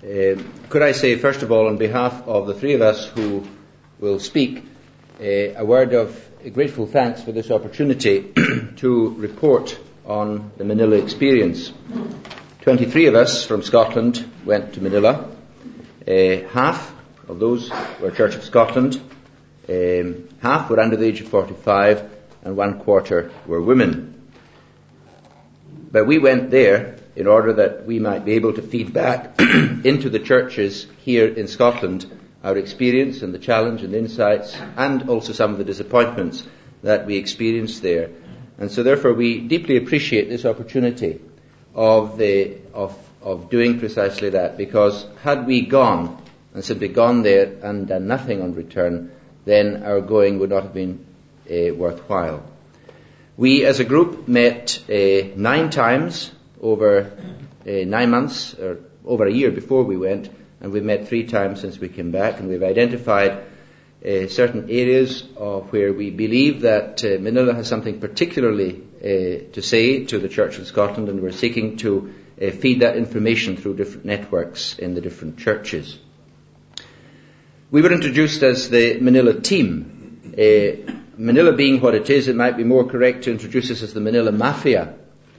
Could I say, first of all, on behalf of the three of us who will speak, a word of grateful thanks for this opportunity to report on the Manila experience. 23 of us from Scotland went to Manila. Half of those were Church of Scotland. Half were under the age of 45, and 1/4 were women. But we went there in order that we might be able to feed back into the churches here in Scotland our experience and the challenge and insights, and also some of the disappointments that we experienced there. And so therefore we deeply appreciate this opportunity of doing precisely that, because had we gone and simply gone there and done nothing on return, then our going would not have been worthwhile. We as a group met 9 times over 9 months, or over a year before we went, and we've met 3 times since we came back, and we've identified certain areas of where we believe that Manila has something particularly to say to the Church of Scotland, and we're seeking to feed that information through different networks in the different churches. We were introduced as the Manila team. Manila being what it is, it might be more correct to introduce us as the Manila Mafia.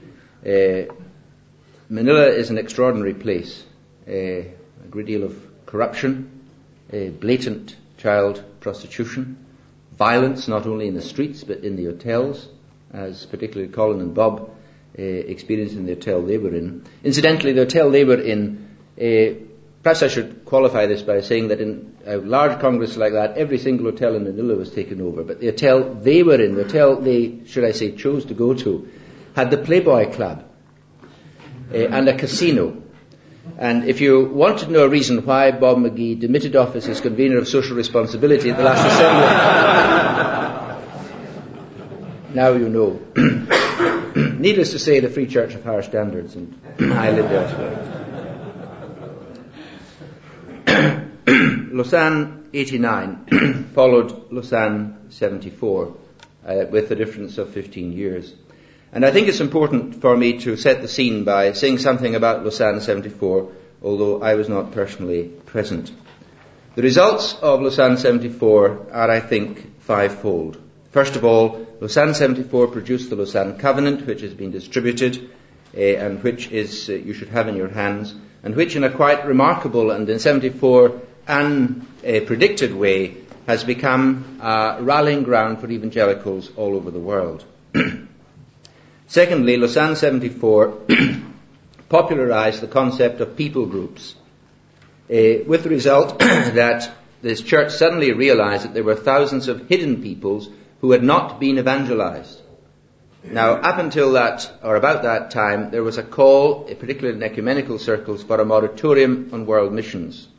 Manila is an extraordinary place. A great deal of corruption, blatant child prostitution, violence not only in the streets but in the hotels, as particularly Colin and Bob experienced in the hotel they were in. Incidentally, the hotel they were in, perhaps I should qualify this by saying that in a large congress like that, every single hotel in Manila was taken over, but the hotel they were in, the hotel they, should I say, chose to go to, had the Playboy Club and a casino. And if you want to know a reason why Bob McGee demitted office as convener of social responsibility at the last assembly, now you know. Needless to say, the Free Church of higher standards, and I lived elsewhere. Lausanne 89 followed Lausanne 74 with a difference of 15 years. And I think it's important for me to set the scene by saying something about Lausanne 74, although I was not personally present. The results of Lausanne 74 are, I think, 5-fold. First of all, Lausanne 74 produced the Lausanne Covenant, which has been distributed and which is you should have in your hands, and which in a quite remarkable and in 74 unpredicted way has become a rallying ground for evangelicals all over the world. Secondly, Lausanne 74 popularized the concept of people groups, with the result that this church suddenly realized that there were thousands of hidden peoples who had not been evangelized. Now, up until that, or about that time, there was a call, particularly in ecumenical circles, for a moratorium on world missions.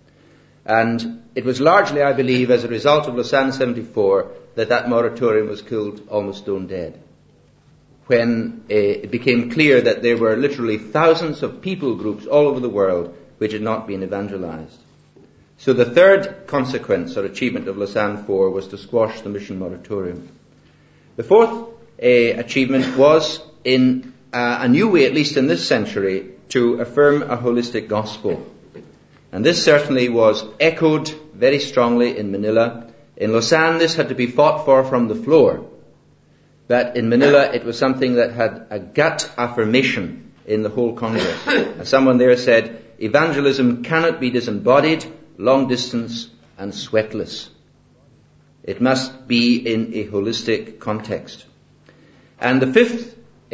And it was largely, I believe, as a result of Lausanne 74 that moratorium was killed almost stone dead, when it became clear that there were literally thousands of people groups all over the world which had not been evangelized. So the third consequence or achievement of Lausanne 4 was to squash the mission moratorium. The fourth achievement was, in a new way, at least in this century, to affirm a holistic gospel. And this certainly was echoed very strongly in Manila. In Lausanne, this had to be fought for from the floor. But in Manila, it was something that had a gut affirmation in the whole Congress. As someone there said, evangelism cannot be disembodied, long distance, and sweatless. It must be in a holistic context. And the fifth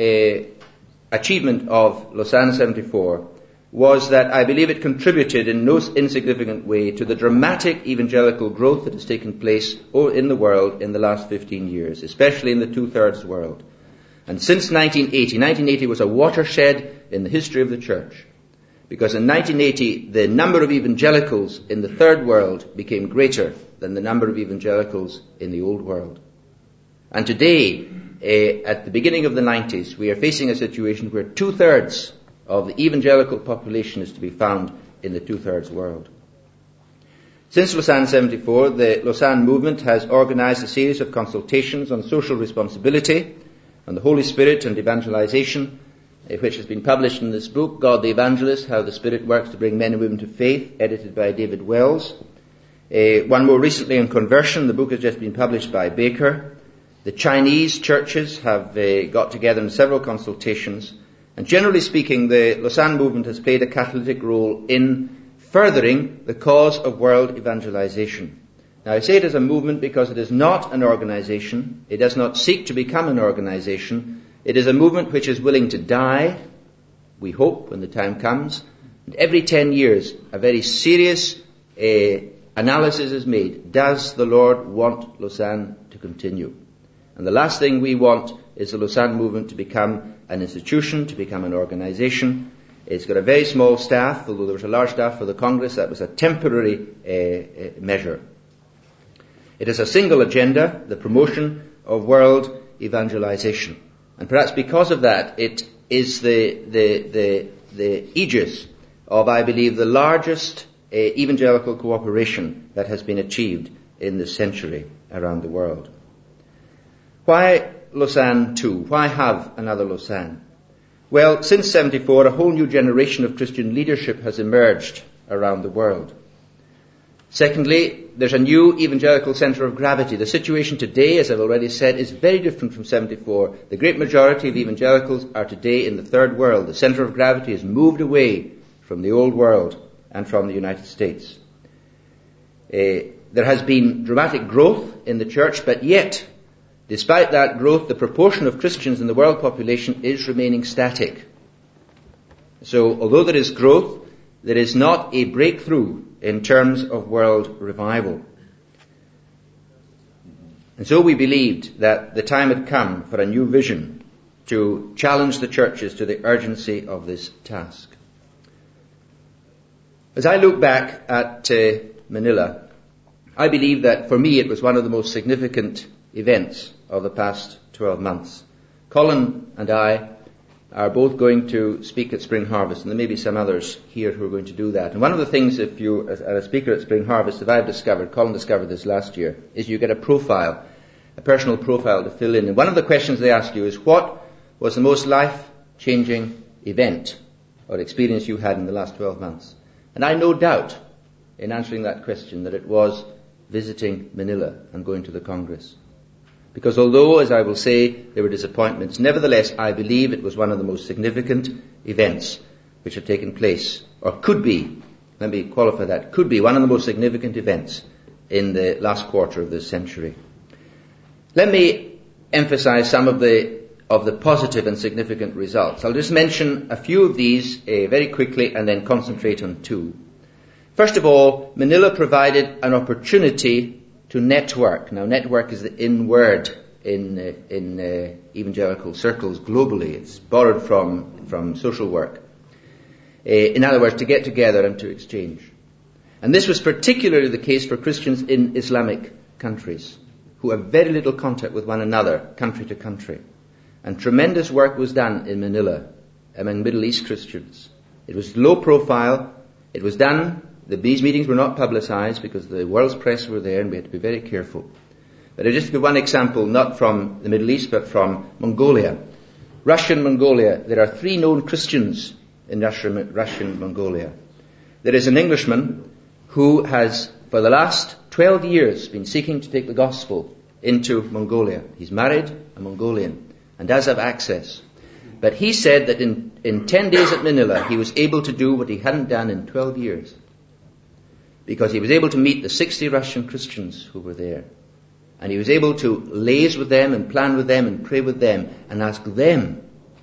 achievement of Lausanne 74 was that I believe it contributed in no insignificant way to the dramatic evangelical growth that has taken place in the world in the last 15 years, especially in the 2/3 world. And since 1980 was a watershed in the history of the church, because in 1980 the number of evangelicals in the third world became greater than the number of evangelicals in the old world. And today, at the beginning of the 90s, we are facing a situation where 2/3 of the evangelical population is to be found in the 2/3 world. Since Lausanne 74, the Lausanne movement has organized a series of consultations on social responsibility, on the Holy Spirit and evangelization, which has been published in this book, God the Evangelist, How the Spirit Works to Bring Men and Women to Faith, edited by David Wells. One more recently on conversion. The book has just been published by Baker. The Chinese churches have got together in several consultations. And generally speaking, the Lausanne movement has played a catalytic role in furthering the cause of world evangelization. Now, I say it as a movement because it is not an organization. It does not seek to become an organization. It is a movement which is willing to die, we hope, when the time comes. And every 10 years, a very serious analysis is made. Does the Lord want Lausanne to continue? And the last thing we want is the Lausanne movement to become an institution, to become an organization. It's got a very small staff, although there was a large staff for the Congress. That was a temporary measure. It is a single agenda, the promotion of world evangelization. And perhaps because of that, it is the aegis of, I believe, the largest evangelical cooperation that has been achieved in this century around the world. Why Lausanne II? Why have another Lausanne? Well, since 74, a whole new generation of Christian leadership has emerged around the world. Secondly, there's a new evangelical centre of gravity. The situation today, as I've already said, is very different from 74. The great majority of evangelicals are today in the third world. The centre of gravity has moved away from the old world and from the United States. There has been dramatic growth in the church, but yet, despite that growth, the proportion of Christians in the world population is remaining static. So, although there is growth, there is not a breakthrough in terms of world revival. And so we believed that the time had come for a new vision to challenge the churches to the urgency of this task. As I look back at Manila, I believe that for me it was one of the most significant events of the past 12 months. Colin and I are both going to speak at Spring Harvest, and there may be some others here who are going to do that. And one of the things, if you, as a speaker at Spring Harvest, that I've discovered, Colin discovered this last year, is you get a profile, a personal profile to fill in. And one of the questions they ask you is, what was the most life-changing event or experience you had in the last 12 months? And I no doubt, in answering that question, that it was visiting Manila and going to the Congress. Because although, as I will say, there were disappointments, nevertheless, I believe it was one of the most significant events which have taken place, or could be, let me qualify that, could be one of the most significant events in the last quarter of this century. Let me emphasize some of the positive and significant results. I'll just mention a few of these very quickly and then concentrate on two. First of all, Manila provided an opportunity to network. Now, network is the in word in evangelical circles globally. It's borrowed from social work. In other words, to get together and to exchange. And this was particularly the case for Christians in Islamic countries, who have very little contact with one another, country to country. And tremendous work was done in Manila among Middle East Christians. It was low profile. It was done. These meetings were not publicized because the world's press were there and we had to be very careful. But I'll just give one example, not from the Middle East, but from Mongolia. Russian Mongolia. There are 3 known Christians in Russian Mongolia. There is an Englishman who has, for the last 12 years, been seeking to take the gospel into Mongolia. He's married, a Mongolian, and does have access. But he said that in 10 days at Manila, he was able to do what he hadn't done in 12 years. Because he was able to meet the 60 Russian Christians who were there. And he was able to liaise with them and plan with them and pray with them and ask them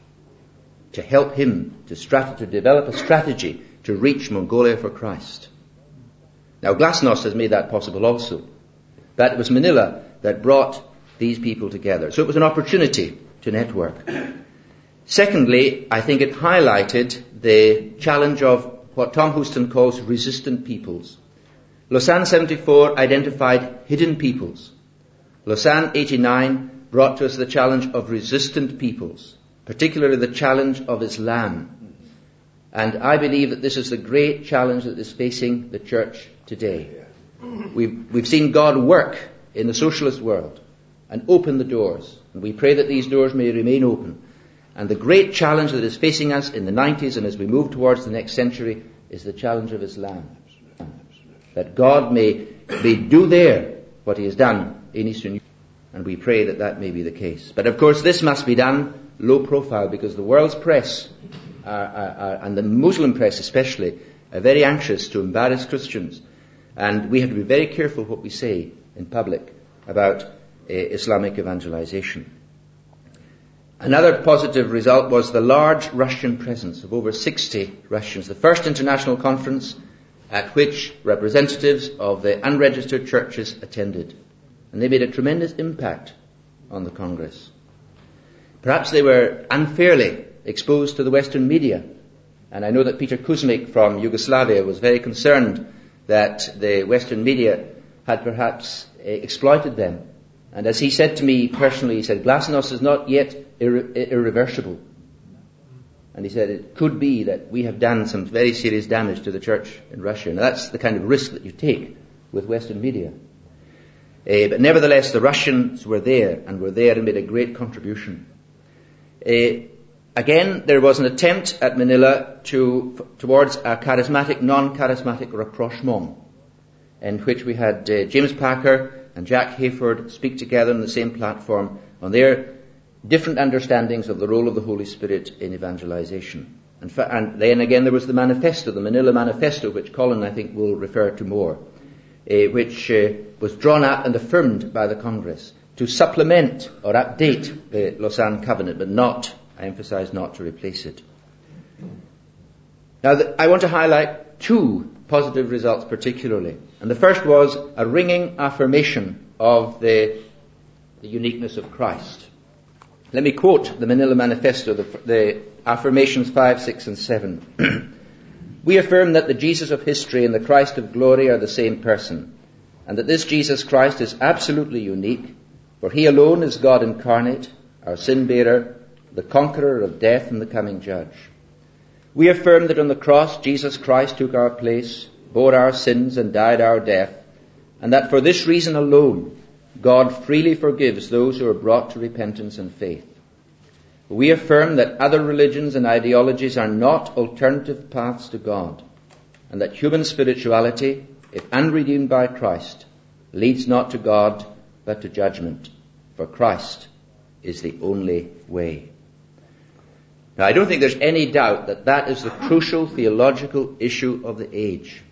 to help him to develop a strategy to reach Mongolia for Christ. Now, Glasnost has made that possible also. But it was Manila that brought these people together. So it was an opportunity to network. Secondly, I think it highlighted the challenge of what Tom Houston calls resistant peoples. Lausanne 74 identified hidden peoples. Lausanne 89 brought to us the challenge of resistant peoples, particularly the challenge of Islam. And I believe that this is the great challenge that is facing the church today. We've seen God work in the socialist world and open the doors. And we pray that these doors may remain open. And the great challenge that is facing us in the 90s and as we move towards the next century is the challenge of Islam. That God may do there what he has done in Eastern Europe. And we pray that that may be the case. But of course this must be done low profile, because the world's press, and the Muslim press especially, are very anxious to embarrass Christians. And we have to be very careful what we say in public about Islamic evangelization. Another positive result was the large Russian presence of over 60 Russians. The first international conference at which representatives of the unregistered churches attended. And they made a tremendous impact on the Congress. Perhaps they were unfairly exposed to the Western media. And I know that Peter Kuzmik from Yugoslavia was very concerned that the Western media had perhaps exploited them. And as he said to me personally, he said, Glasnost is not yet irreversible. And he said, it could be that we have done some very serious damage to the church in Russia. And that's the kind of risk that you take with Western media. But nevertheless, the Russians were there and made a great contribution. Again, there was an attempt at Manila towards a charismatic, non-charismatic rapprochement, in which we had James Packer and Jack Hayford speak together on the same platform on their different understandings of the role of the Holy Spirit in evangelization. And then again there was the manifesto, the Manila Manifesto, which Colin, I think, will refer to more, which was drawn up and affirmed by the Congress to supplement or update the Lausanne Covenant, but not, I emphasize, not to replace it. Now, I want to highlight two positive results particularly. And the first was a ringing affirmation of the uniqueness of Christ. Let me quote the Manila Manifesto, the affirmations 5, 6 and 7. We affirm that the Jesus of history and the Christ of glory are the same person, and that this Jesus Christ is absolutely unique, for he alone is God incarnate, our sin-bearer, the conqueror of death and the coming judge. We affirm that on the cross Jesus Christ took our place, bore our sins and died our death, and that for this reason alone God freely forgives those who are brought to repentance and faith. We affirm that other religions and ideologies are not alternative paths to God, and that human spirituality, if unredeemed by Christ, leads not to God but to judgment, for Christ is the only way. Now, I don't think there's any doubt that that is the crucial theological issue of the age.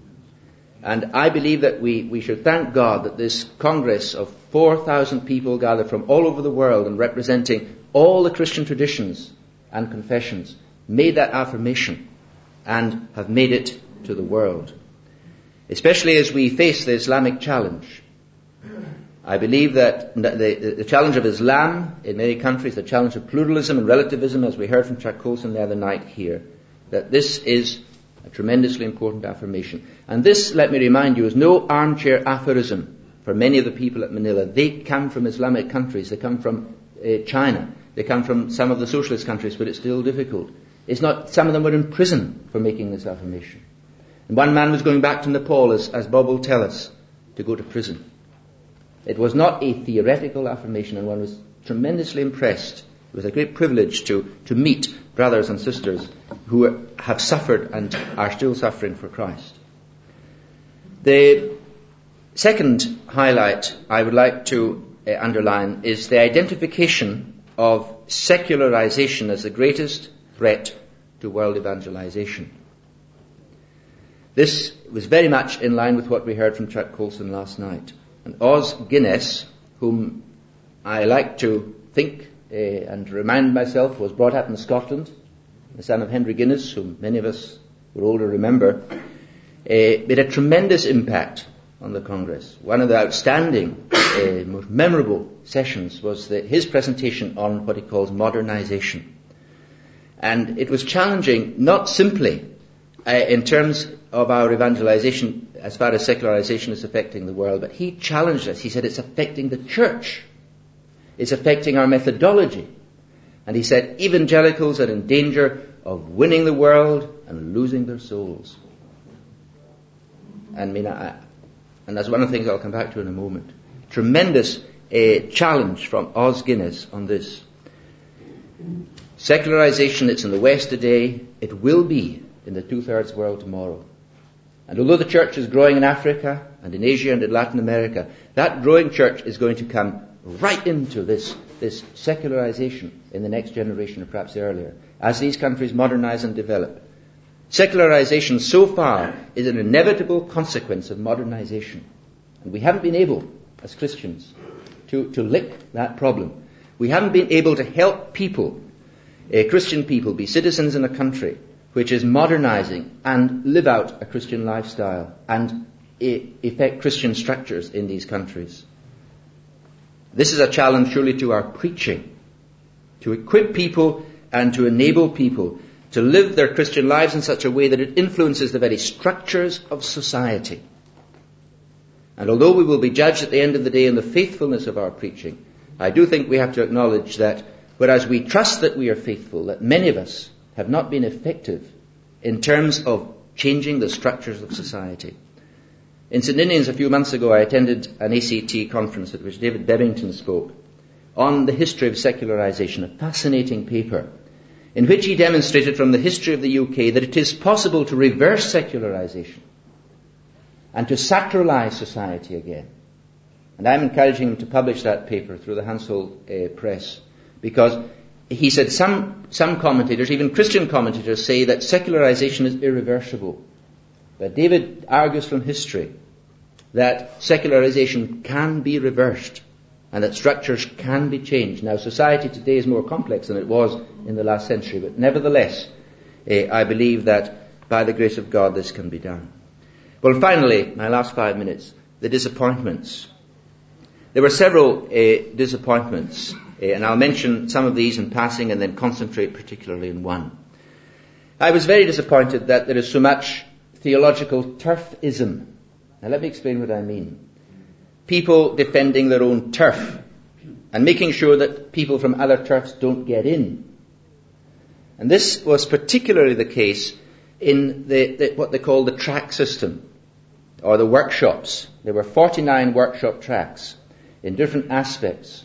And I believe that we should thank God that this Congress of 4,000 people gathered from all over the world and representing all the Christian traditions and confessions made that affirmation and have made it to the world. Especially as we face the Islamic challenge. I believe that the challenge of Islam in many countries, the challenge of pluralism and relativism, as we heard from Chuck Colson the other night here, that this is a tremendously important affirmation. And this, let me remind you, is no armchair aphorism for many of the people at Manila. They come from Islamic countries. They come from China. They come from some of the socialist countries, but it's still difficult. It's not, some of them were in prison for making this affirmation. And one man was going back to Nepal, as Bob will tell us, to go to prison. It was not a theoretical affirmation, and one was tremendously impressed. It was a great privilege to meet brothers and sisters who have suffered and are still suffering for Christ. The second highlight I would like to underline is the identification of secularization as the greatest threat to world evangelization. This was very much in line with what we heard from Chuck Colson last night. And Os Guinness, whom I like to think and remind myself was brought up in Scotland, the son of Henry Guinness, whom many of us who are older remember, made a tremendous impact on the Congress. One of the outstanding, most memorable sessions was his presentation on what he calls modernization. And it was challenging, not simply in terms of our evangelization as far as secularization is affecting the world, but he challenged us. He said it's affecting the church. It's affecting our methodology. And he said evangelicals are in danger of winning the world and losing their souls. And that's one of the things I'll come back to in a moment. Tremendous challenge from Os Guinness on this. Secularization, it's in the West today, it will be in the two-thirds world tomorrow. And although the church is growing in Africa and in Asia and in Latin America, that growing church is going to come right into this secularization in the next generation, or perhaps earlier, as these countries modernize and develop. Secularization so far is an inevitable consequence of modernization. And we haven't been able, as Christians, to lick that problem. We haven't been able to help people, Christian people, be citizens in a country which is modernizing and live out a Christian lifestyle and effect Christian structures in these countries. This is a challenge surely to our preaching, to equip people and to enable people to live their Christian lives in such a way that it influences the very structures of society. And although we will be judged at the end of the day in the faithfulness of our preaching, I do think we have to acknowledge that whereas we trust that we are faithful, that many of us have not been effective in terms of changing the structures of society. In St. Ninians a few months ago, I attended an ACT conference at which David Bebbington spoke on the history of secularization, a fascinating paper in which he demonstrated from the history of the UK that it is possible to reverse secularization and to sacralize society again. And I'm encouraging him to publish that paper through the Hansel Press, because he said some commentators, even Christian commentators, say that secularization is irreversible. But David argues from history that secularization can be reversed and that structures can be changed. Now, society today is more complex than it was in the last century, but nevertheless, I believe that by the grace of God this can be done. Well, finally, my last 5 minutes, the disappointments. There were several disappointments, and I'll mention some of these in passing and then concentrate particularly on one. I was very disappointed that there is so much theological turfism. Now let me explain what I mean. People defending their own turf and making sure that people from other turfs don't get in. And this was particularly the case in what they call the track system, or the workshops. There were 49 workshop tracks in different aspects.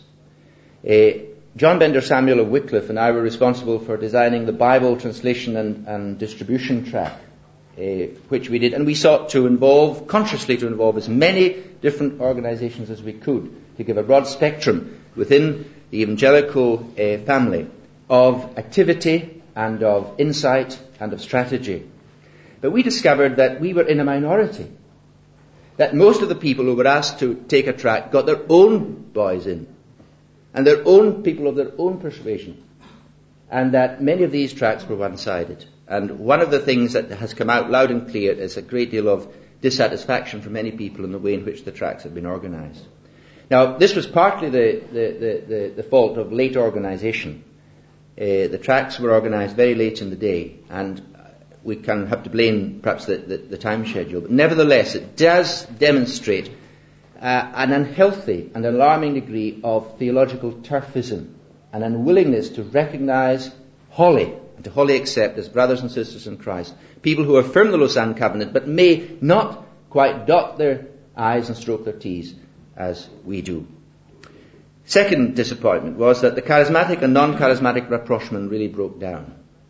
John Bender Samuel of Wycliffe and I were responsible for designing the Bible translation and distribution track, which we did, and we sought to consciously involve as many different organizations as we could to give a broad spectrum within the evangelical family of activity and of insight and of strategy. But we discovered that we were in a minority, that most of the people who were asked to take a track got their own boys in, and their own people of their own persuasion, and that many of these tracks were one-sided. And one of the things that has come out loud and clear is a great deal of dissatisfaction from many people in the way in which the tracks have been organized. Now, this was partly the fault of late organization. The tracks were organized very late in the day, and we can have to blame perhaps the time schedule. But nevertheless, it does demonstrate an unhealthy and alarming degree of theological turfism, an unwillingness to recognize wholly and to wholly accept as brothers and sisters in Christ people who affirm the Lausanne Covenant but may not quite dot their I's and stroke their T's as we do. Second disappointment was that the charismatic and non-charismatic rapprochement really broke down.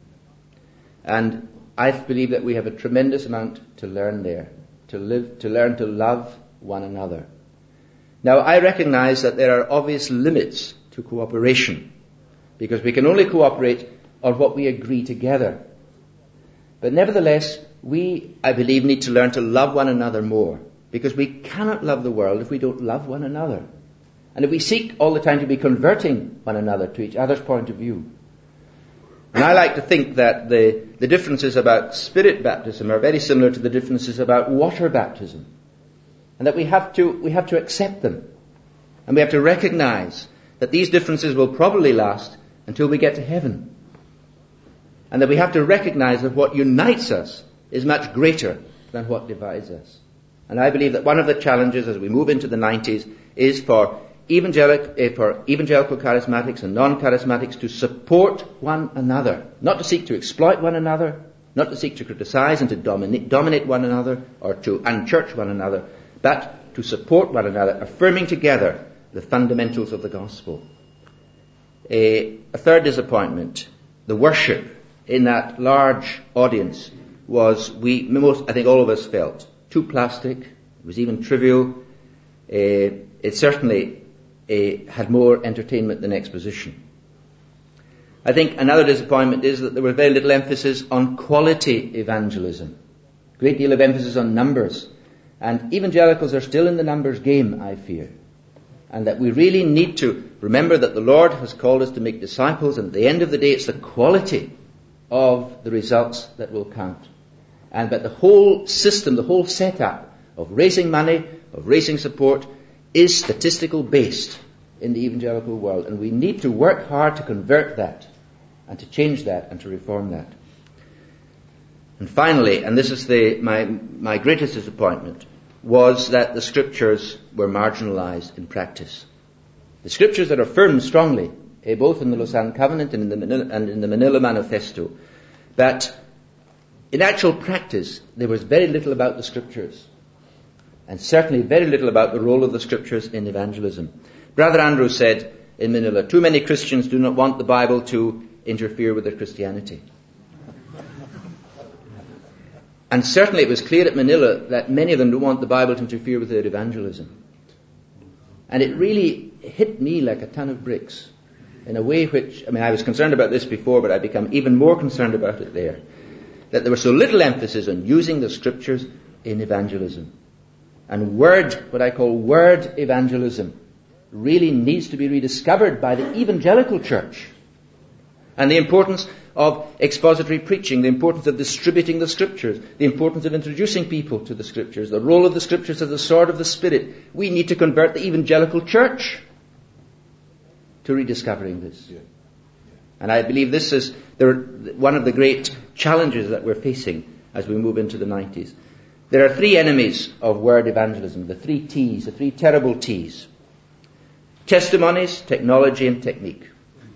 And I believe that we have a tremendous amount to learn there, to learn to love one another. Now, I recognize that there are obvious limits to cooperation, because we can only cooperate on what we agree together. But nevertheless, we, I believe, need to learn to love one another more, because we cannot love the world if we don't love one another. And if we seek all the time to be converting one another to each other's point of view. And I like to think that the differences about spirit baptism are very similar to the differences about water baptism. And that we have to accept them. And we have to recognize that these differences will probably last until we get to heaven. And that we have to recognize that what unites us is much greater than what divides us. And I believe that one of the challenges as we move into the 90s is for evangelical charismatics and non-charismatics to support one another, not to seek to exploit one another, not to seek to criticize and to dominate one another or to unchurch one another, but to support one another, affirming together the fundamentals of the gospel. A third disappointment the worship in that large audience was, I think all of us felt, too plastic. It was even trivial. It certainly had more entertainment than exposition. I think another disappointment is that there was very little emphasis on quality evangelism. A great deal of emphasis on numbers. And evangelicals are still in the numbers game, I fear. And that we really need to remember that the Lord has called us to make disciples, and at the end of the day it's the quality of the results that will count. And that the whole system, the whole setup of raising money, of raising support, is statistical based in the evangelical world. And we need to work hard to convert that, and to change that, and to reform that. And finally, and this is my greatest disappointment, was that the Scriptures were marginalized in practice. The Scriptures that are affirmed strongly, both in the Lausanne Covenant and in the Manila Manifesto, that in actual practice there was very little about the Scriptures, and certainly very little about the role of the Scriptures in evangelism. Brother Andrew said in Manila, too many Christians do not want the Bible to interfere with their Christianity. And certainly it was clear at Manila that many of them don't want the Bible to interfere with their evangelism. And it really hit me like a ton of bricks in a way which, I was concerned about this before, but I become even more concerned about it there. That there was so little emphasis on using the Scriptures in evangelism. And what I call word evangelism, really needs to be rediscovered by the evangelical church. And the importance of expository preaching, the importance of distributing the Scriptures, the importance of introducing people to the Scriptures, the role of the Scriptures as the sword of the Spirit. We need to convert the evangelical church to rediscovering this. Yeah. And I believe this is one of the great challenges that we're facing as we move into the 90s. There are three enemies of word evangelism, the three T's, the three terrible T's. Testimonies, technology, and technique.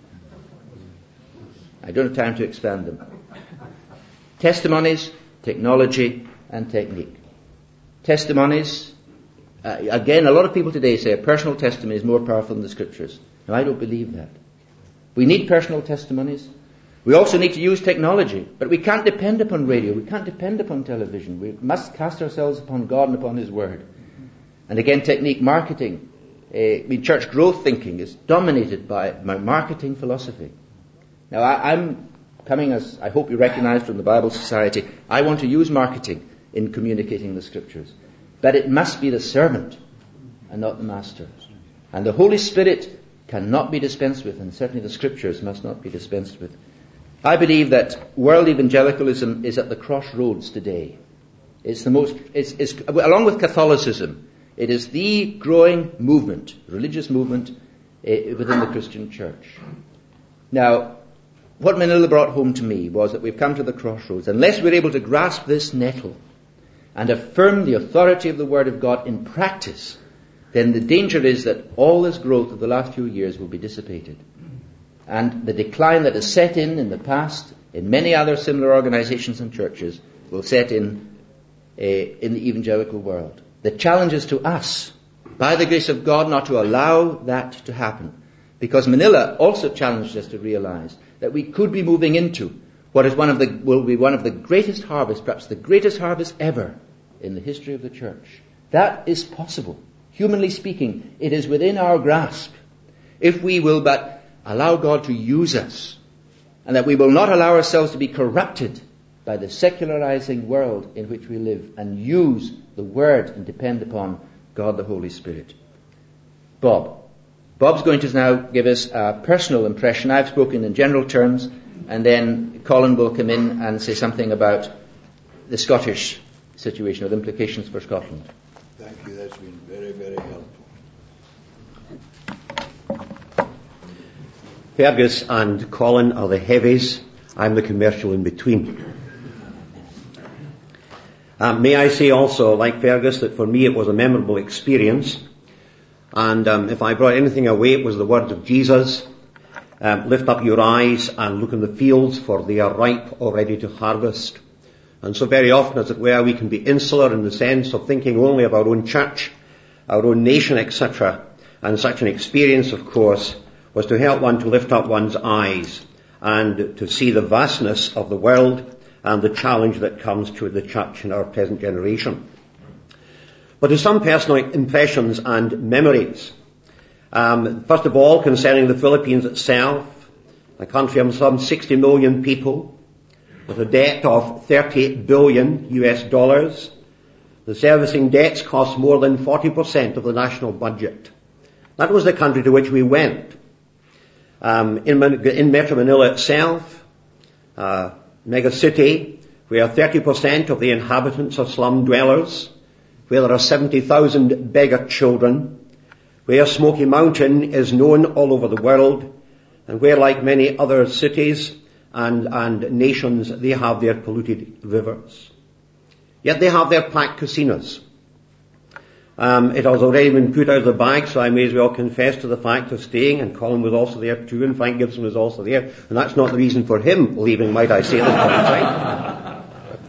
I don't have time to expand them. Testimonies, technology, and technique. Testimonies, again, a lot of people today say a personal testimony is more powerful than the Scriptures. Now, I don't believe that. We need personal testimonies. We also need to use technology, but we can't depend upon radio. We can't depend upon television. We must cast ourselves upon God and upon His Word. And again, technique, marketing. Church growth thinking is dominated by marketing philosophy. Now, I'm coming, as I hope you recognize from the Bible Society, I want to use marketing in communicating the Scriptures. But it must be the servant and not the master. And the Holy Spirit cannot be dispensed with, and certainly the Scriptures must not be dispensed with. I believe that world evangelicalism is at the crossroads today. It's along with Catholicism, it is the growing movement, religious movement within the Christian church. Now, what Manila brought home to me was that we've come to the crossroads. Unless we're able to grasp this nettle and affirm the authority of the Word of God in practice, then the danger is that all this growth of the last few years will be dissipated. And the decline that has set in the past, in many other similar organizations and churches, will set in the evangelical world. The challenge is to us, by the grace of God, not to allow that to happen. Because Manila also challenged us to realize that we could be moving into what is will be one of the greatest harvests, perhaps the greatest harvest ever in the history of the church. That is possible. Humanly speaking, it is within our grasp, if we will but allow God to use us, and that we will not allow ourselves to be corrupted by the secularizing world in which we live, and use the Word and depend upon God the Holy Spirit. Bob's going to now give us a personal impression. I've spoken in general terms, and then Colin will come in and say something about the Scottish situation, or the implications for Scotland. Thank you. That's been very, very helpful. Fergus and Colin are the heavies. I'm the commercial in between. May I say also, like Fergus, that for me it was a memorable experience. And if I brought anything away, it was the words of Jesus. Lift up your eyes and look in the fields, for they are ripe already to harvest. And so very often, as it were, we can be insular in the sense of thinking only of our own church, our own nation, etc. And such an experience, of course, was to help one to lift up one's eyes and to see the vastness of the world and the challenge that comes to the church in our present generation. But to some personal impressions and memories. First of all, concerning the Philippines itself, a country of some 60 million people, with a debt of 30 billion US dollars. The servicing debts cost more than 40% of the national budget. That was the country to which we went. In Metro Manila itself, mega city, where 30% of the inhabitants are slum dwellers, where there are 70,000 beggar children, where Smoky Mountain is known all over the world, and where, like many other cities and nations, they have their polluted rivers. Yet they have their packed casinos. It has already been put out of the bag, so I may as well confess to the fact of staying, and Colin was also there too, and Frank Gibson was also there, and that's not the reason for him leaving, might I say, at this point in time.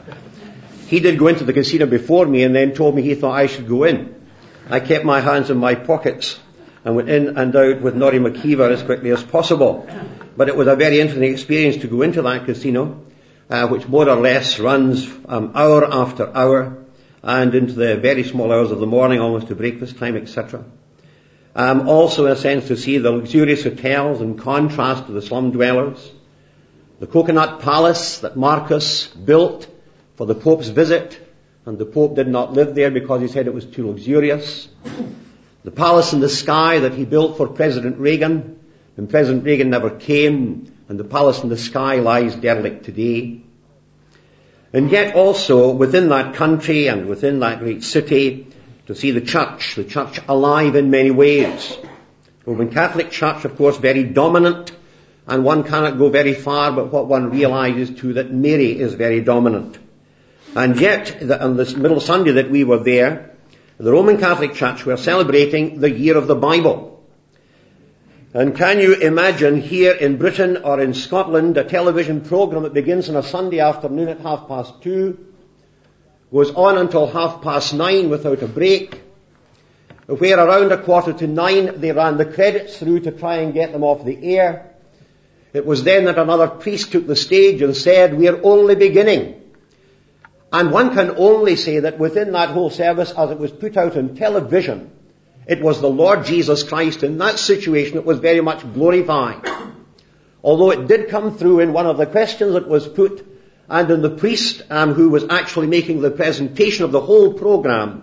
He did go into the casino before me and then told me he thought I should go in. I kept my hands in my pockets and went in and out with Norrie McKeever as quickly as possible. But it was a very interesting experience to go into that casino, which more or less runs hour after hour, and into the very small hours of the morning, almost to breakfast time, etc. Also, in a sense, to see the luxurious hotels in contrast to the slum dwellers. The Coconut Palace that Marcus built for the Pope's visit, and the Pope did not live there because he said it was too luxurious. The palace in the sky that he built for President Reagan, and President Reagan never came, and the palace in the sky lies derelict today. And yet also within that country and within that great city, to see the church alive in many ways. The Roman Catholic Church, of course, very dominant, and one cannot go very far, but what one realizes too, that Mary is very dominant. And yet, on this middle Sunday that we were there, the Roman Catholic Church were celebrating the year of the Bible. And can you imagine here in Britain or in Scotland a television program that begins on a Sunday afternoon at 2:30, goes on until 9:30 without a break, where around 9:15 they ran the credits through to try and get them off the air. It was then that another priest took the stage and said, "We are only beginning." And one can only say that within that whole service, as it was put out on television, it was the Lord Jesus Christ. In that situation, it was very much glorified. Although it did come through in one of the questions that was put, and in the priest who was actually making the presentation of the whole program,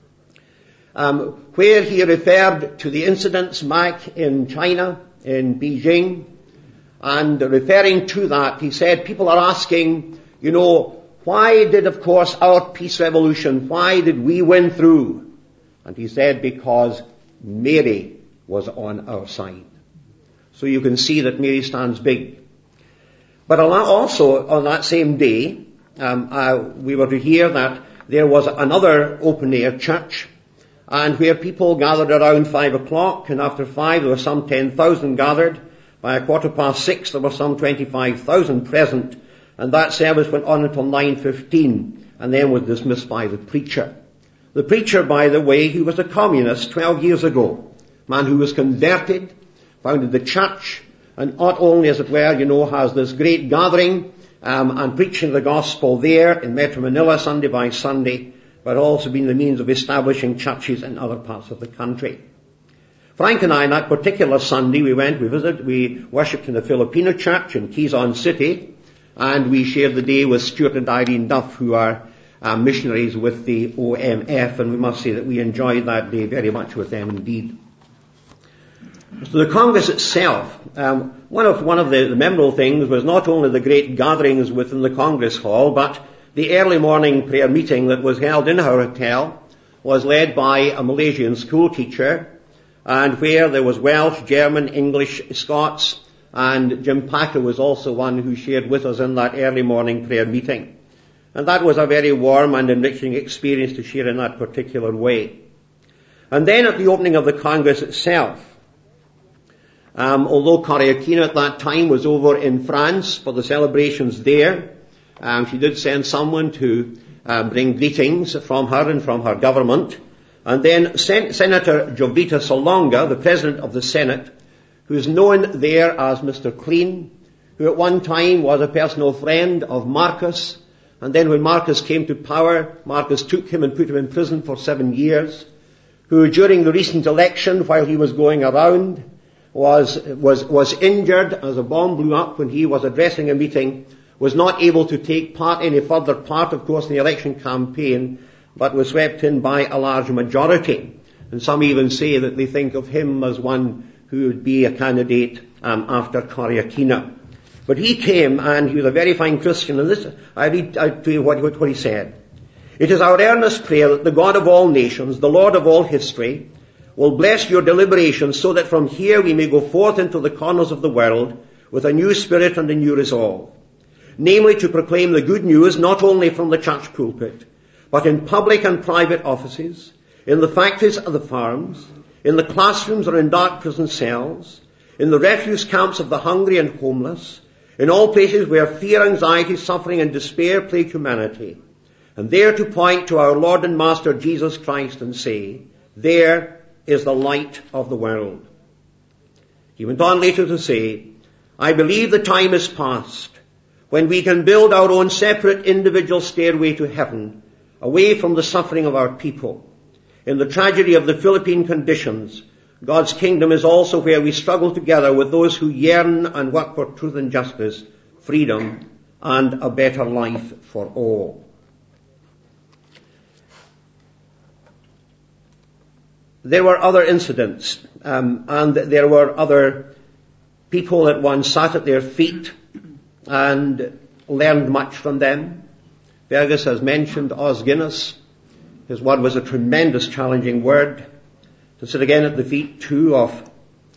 where he referred to the incidents back in China, in Beijing, and referring to that, he said, people are asking, why did, of course, our peace revolution, why did we win through? And he said, because Mary was on our side. So you can see that Mary stands big. But also on that same day, we were to hear that there was another open-air church, and where people gathered around 5 o'clock, and after 5 there were some 10,000 gathered. By 6:15 there were some 25,000 present. And that service went on until 9:15, and then was dismissed by the preacher. The preacher, by the way, who was a communist 12 years ago, man who was converted, founded the church, and not only, as it were, has this great gathering and preaching the gospel there in Metro Manila Sunday by Sunday, but also been the means of establishing churches in other parts of the country. Frank and I, on that particular Sunday, we worshipped in the Filipino church in Quezon City, and we shared the day with Stuart and Irene Duff, who are missionaries with the OMF, and we must say that we enjoyed that day very much with them indeed. So the Congress itself, one of the memorable things was not only the great gatherings within the Congress Hall, but the early morning prayer meeting that was held in our hotel was led by a Malaysian school teacher, and where there was Welsh, German, English, Scots, and Jim Packer was also one who shared with us in that early morning prayer meeting. And that was a very warm and enriching experience to share in that particular way. And then at the opening of the Congress itself, although Corrie Aquino at that time was over in France for the celebrations there, she did send someone to bring greetings from her and from her government. And then Senator Jovita Solonga, the President of the Senate, who's known there as Mr. Clean, who at one time was a personal friend of Marcus, and then when Marcus came to power, Marcus took him and put him in prison for 7 years, who during the recent election, while he was going around, was injured as a bomb blew up when he was addressing a meeting, was not able to take any further part, of course, in the election campaign, but was swept in by a large majority. And some even say that they think of him as one who would be a candidate after Kyriakina. But he came, and he was a very fine Christian, and this, I read out to you what he said. It is our earnest prayer that the God of all nations, the Lord of all history, will bless your deliberations so that from here we may go forth into the corners of the world with a new spirit and a new resolve. Namely, to proclaim the good news not only from the church pulpit, but in public and private offices, in the factories and the farms, in the classrooms or in dark prison cells, in the refuse camps of the hungry and homeless, in all places where fear, anxiety, suffering and despair plague humanity, and there to point to our Lord and Master Jesus Christ and say, there is the light of the world. He went on later to say, I believe the time is past when we can build our own separate individual stairway to heaven, away from the suffering of our people. In the tragedy of the Philippine conditions, God's kingdom is also where we struggle together with those who yearn and work for truth and justice, freedom, and a better life for all. There were other incidents, and there were other people that one sat at their feet and learned much from them. Fergus has mentioned Os Guinness. His word was a tremendous challenging word. To sit again at the feet too of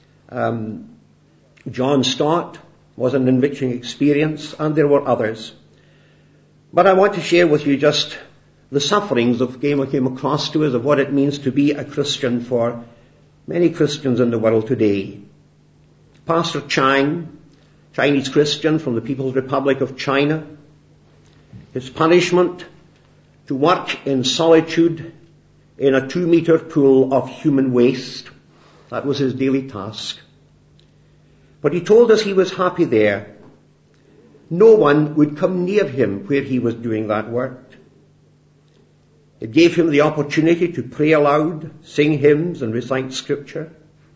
John Stott was an enriching experience, and there were others. But I want to share with you just the sufferings of came across to us of what it means to be a Christian for many Christians in the world today. Pastor Chang, Chinese Christian from the People's Republic of China, his punishment to work in solitude in a 2-meter pool of human waste. That was his daily task. But he told us he was happy there. No one would come near him where he was doing that work. It gave him the opportunity to pray aloud, sing hymns, and recite scripture.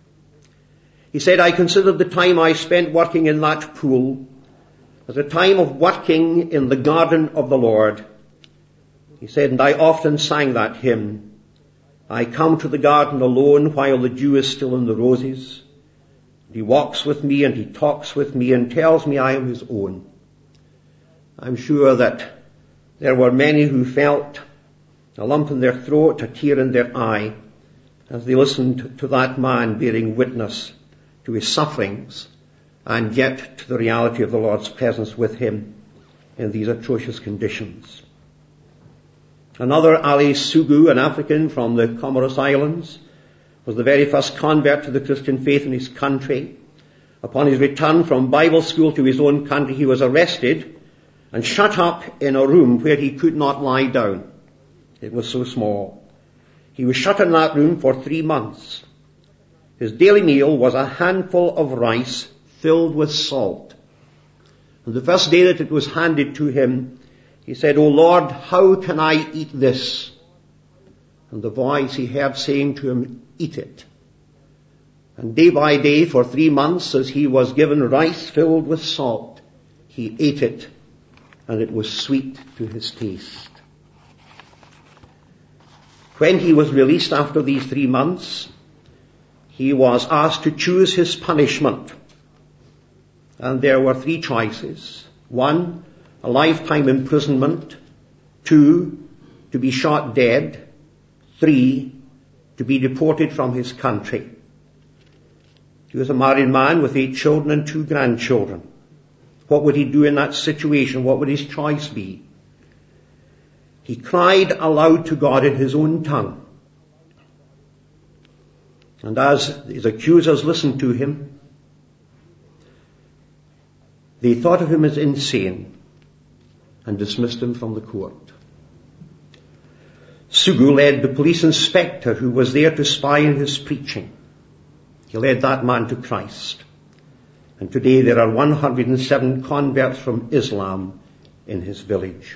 He said, I considered the time I spent working in that pool as a time of working in the garden of the Lord. He said, and I often sang that hymn. I come to the garden alone while the dew is still in the roses. He walks with me and he talks with me and tells me I am his own. I'm sure that there were many who felt a lump in their throat, a tear in their eye, as they listened to that man bearing witness to his sufferings and yet to the reality of the Lord's presence with him in these atrocious conditions. Another, Ali Sugu, an African from the Comoros Islands, was the very first convert to the Christian faith in his country. Upon his return from Bible school to his own country, he was arrested and shut up in a room where he could not lie down. It was so small. He was shut in that room for 3 months. His daily meal was a handful of rice filled with salt. And the first day that it was handed to him, he said, O Lord, how can I eat this? And the voice he heard saying to him, eat it. And day by day for 3 months, as he was given rice filled with salt, he ate it, and it was sweet to his taste. When he was released after these 3 months, he was asked to choose his punishment. And there were 3 choices. 1, a lifetime imprisonment. 2, to be shot dead. 3, to be deported from his country. He was a married man with 8 children and 2 grandchildren. What would he do in that situation? What would his choice be? He cried aloud to God in his own tongue. And as his accusers listened to him, they thought of him as insane and dismissed him from the court. Sugu led the police inspector who was there to spy on his preaching. He led that man to Christ. And today there are 107 converts from Islam in his village.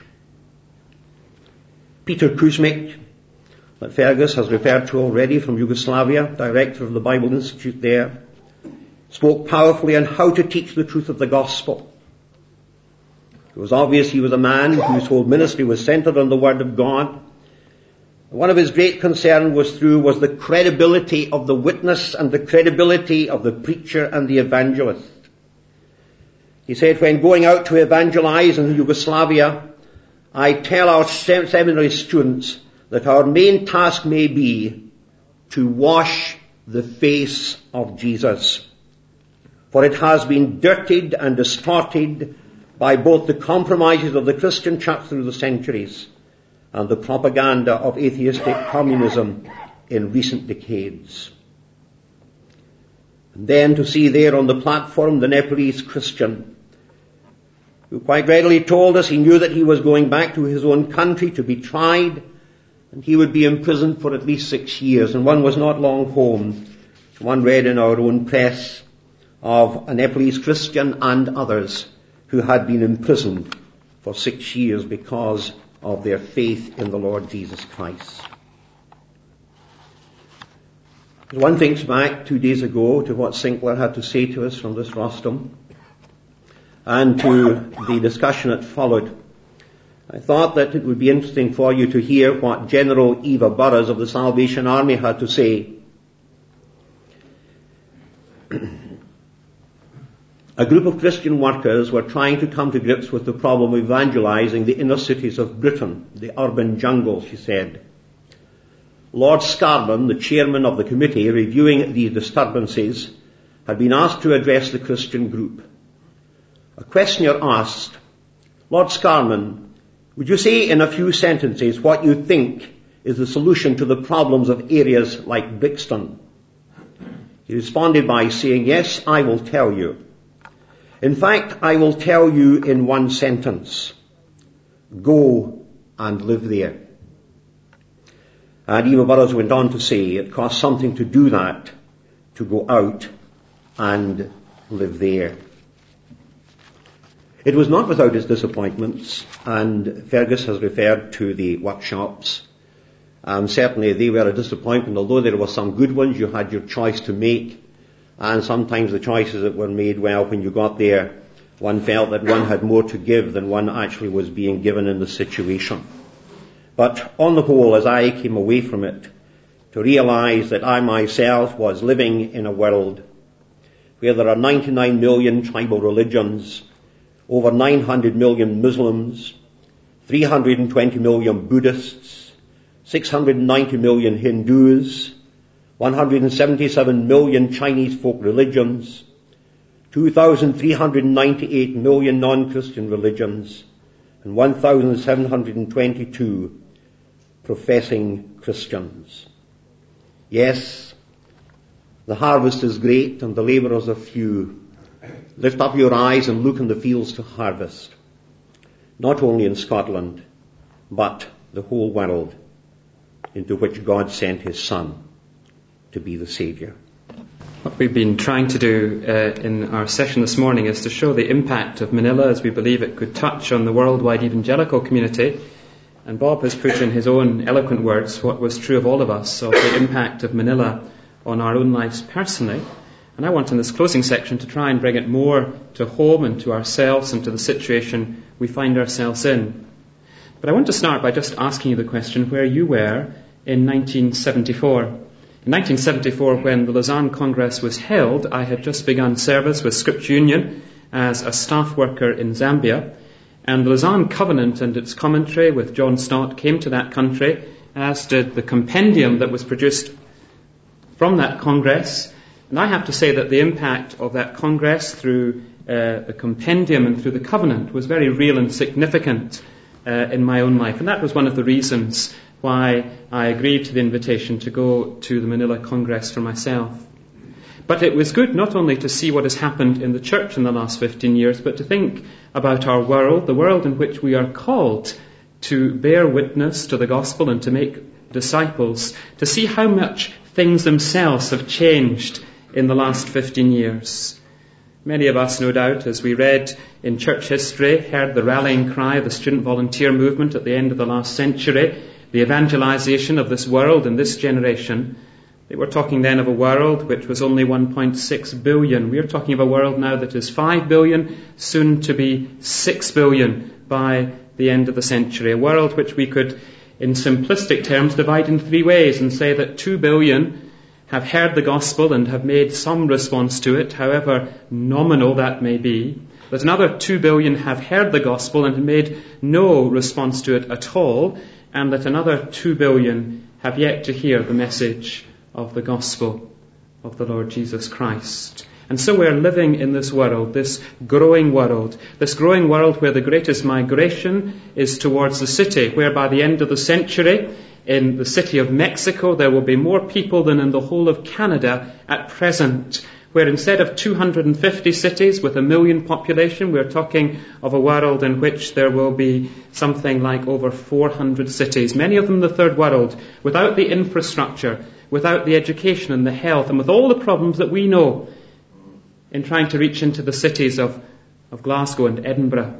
Peter Kuzmic, that Fergus has referred to already, from Yugoslavia, director of the Bible Institute there, spoke powerfully on how to teach the truth of the gospel. It was obvious he was a man whose whole ministry was centered on the Word of God. One of his great concerns was the credibility of the witness and the credibility of the preacher and the evangelist. He said, when going out to evangelize in Yugoslavia, I tell our seminary students that our main task may be to wash the face of Jesus. For it has been dirtied and distorted by both the compromises of the Christian church through the centuries and the propaganda of atheistic communism in recent decades. And then to see there on the platform the Nepalese Christian, who quite readily told us he knew that he was going back to his own country to be tried, and he would be imprisoned for at least 6 years. And one was not long home. One read in our own press of a Nepalese Christian and others who had been imprisoned for 6 years because of their faith in the Lord Jesus Christ. One thinks back 2 days ago to what Sinclair had to say to us from this rostrum and to the discussion that followed. I thought that it would be interesting for you to hear what General Eva Burrows of the Salvation Army had to say. A group of Christian workers were trying to come to grips with the problem of evangelizing the inner cities of Britain, the urban jungle, she said. Lord Scarman, the chairman of the committee reviewing these disturbances, had been asked to address the Christian group. A questioner asked, Lord Scarman, would you say in a few sentences what you think is the solution to the problems of areas like Brixton? He responded by saying, yes, I will tell you. In fact, I will tell you in one sentence. Go and live there. And Eva Burrows went on to say it costs something to do that, to go out and live there. It was not without its disappointments, and Fergus has referred to the workshops. Certainly they were a disappointment, although there were some good ones. You had your choice to make, and sometimes the choices that were made, well, when you got there, one felt that one had more to give than one actually was being given in the situation. But on the whole, as I came away from it, to realize that I myself was living in a world where there are 99 million tribal religions, over 900 million Muslims, 320 million Buddhists, 690 million Hindus, 177 million Chinese folk religions, 2,398 million non-Christian religions, and 1,722 professing Christians. Yes, the harvest is great and the labourers are few. Lift up your eyes and look in the fields to harvest, not only in Scotland, but the whole world into which God sent his Son to be the Saviour. What we've been trying to do in our session this morning is to show the impact of Manila as we believe it could touch on the worldwide evangelical community. And Bob has put in his own eloquent words what was true of all of us, of the impact of Manila on our own lives personally. And I want in this closing section to try and bring it more to home and to ourselves and to the situation we find ourselves in. But I want to start by just asking you the question where you were in 1974. In 1974, when the Lausanne Congress was held, I had just begun service with Scripture Union as a staff worker in Zambia. And the Lausanne Covenant and its commentary with John Stott came to that country, as did the compendium that was produced from that Congress. And I have to say that the impact of that Congress through the compendium and through the covenant was very real and significant in my own life. And that was one of the reasons why I agreed to the invitation to go to the Manila Congress for myself. But it was good not only to see what has happened in the church in the last 15 years, but to think about our world, the world in which we are called to bear witness to the gospel and to make disciples, to see how much things themselves have changed in the last 15 years. Many of us, no doubt, as we read in church history, heard the rallying cry of the student volunteer movement at the end of the last century, the evangelization of this world and this generation. They were talking then of a world which was only 1.6 billion. We're talking of a world now that is 5 billion, soon to be 6 billion by the end of the century. A world which we could, in simplistic terms, divide in three ways and say that 2 billion have heard the gospel and have made some response to it, however nominal that may be. But another 2 billion have heard the gospel and made no response to it at all, and that another 2 billion have yet to hear the message of the gospel of the Lord Jesus Christ. And so we're living in this world, this growing world where the greatest migration is towards the city, where by the end of the century, in the city of Mexico, there will be more people than in the whole of Canada at present, where instead of 250 cities with 1 million population, we're talking of a world in which there will be something like over 400 cities, many of them the third world, without the infrastructure, without the education and the health, and with all the problems that we know in trying to reach into the cities of Glasgow and Edinburgh,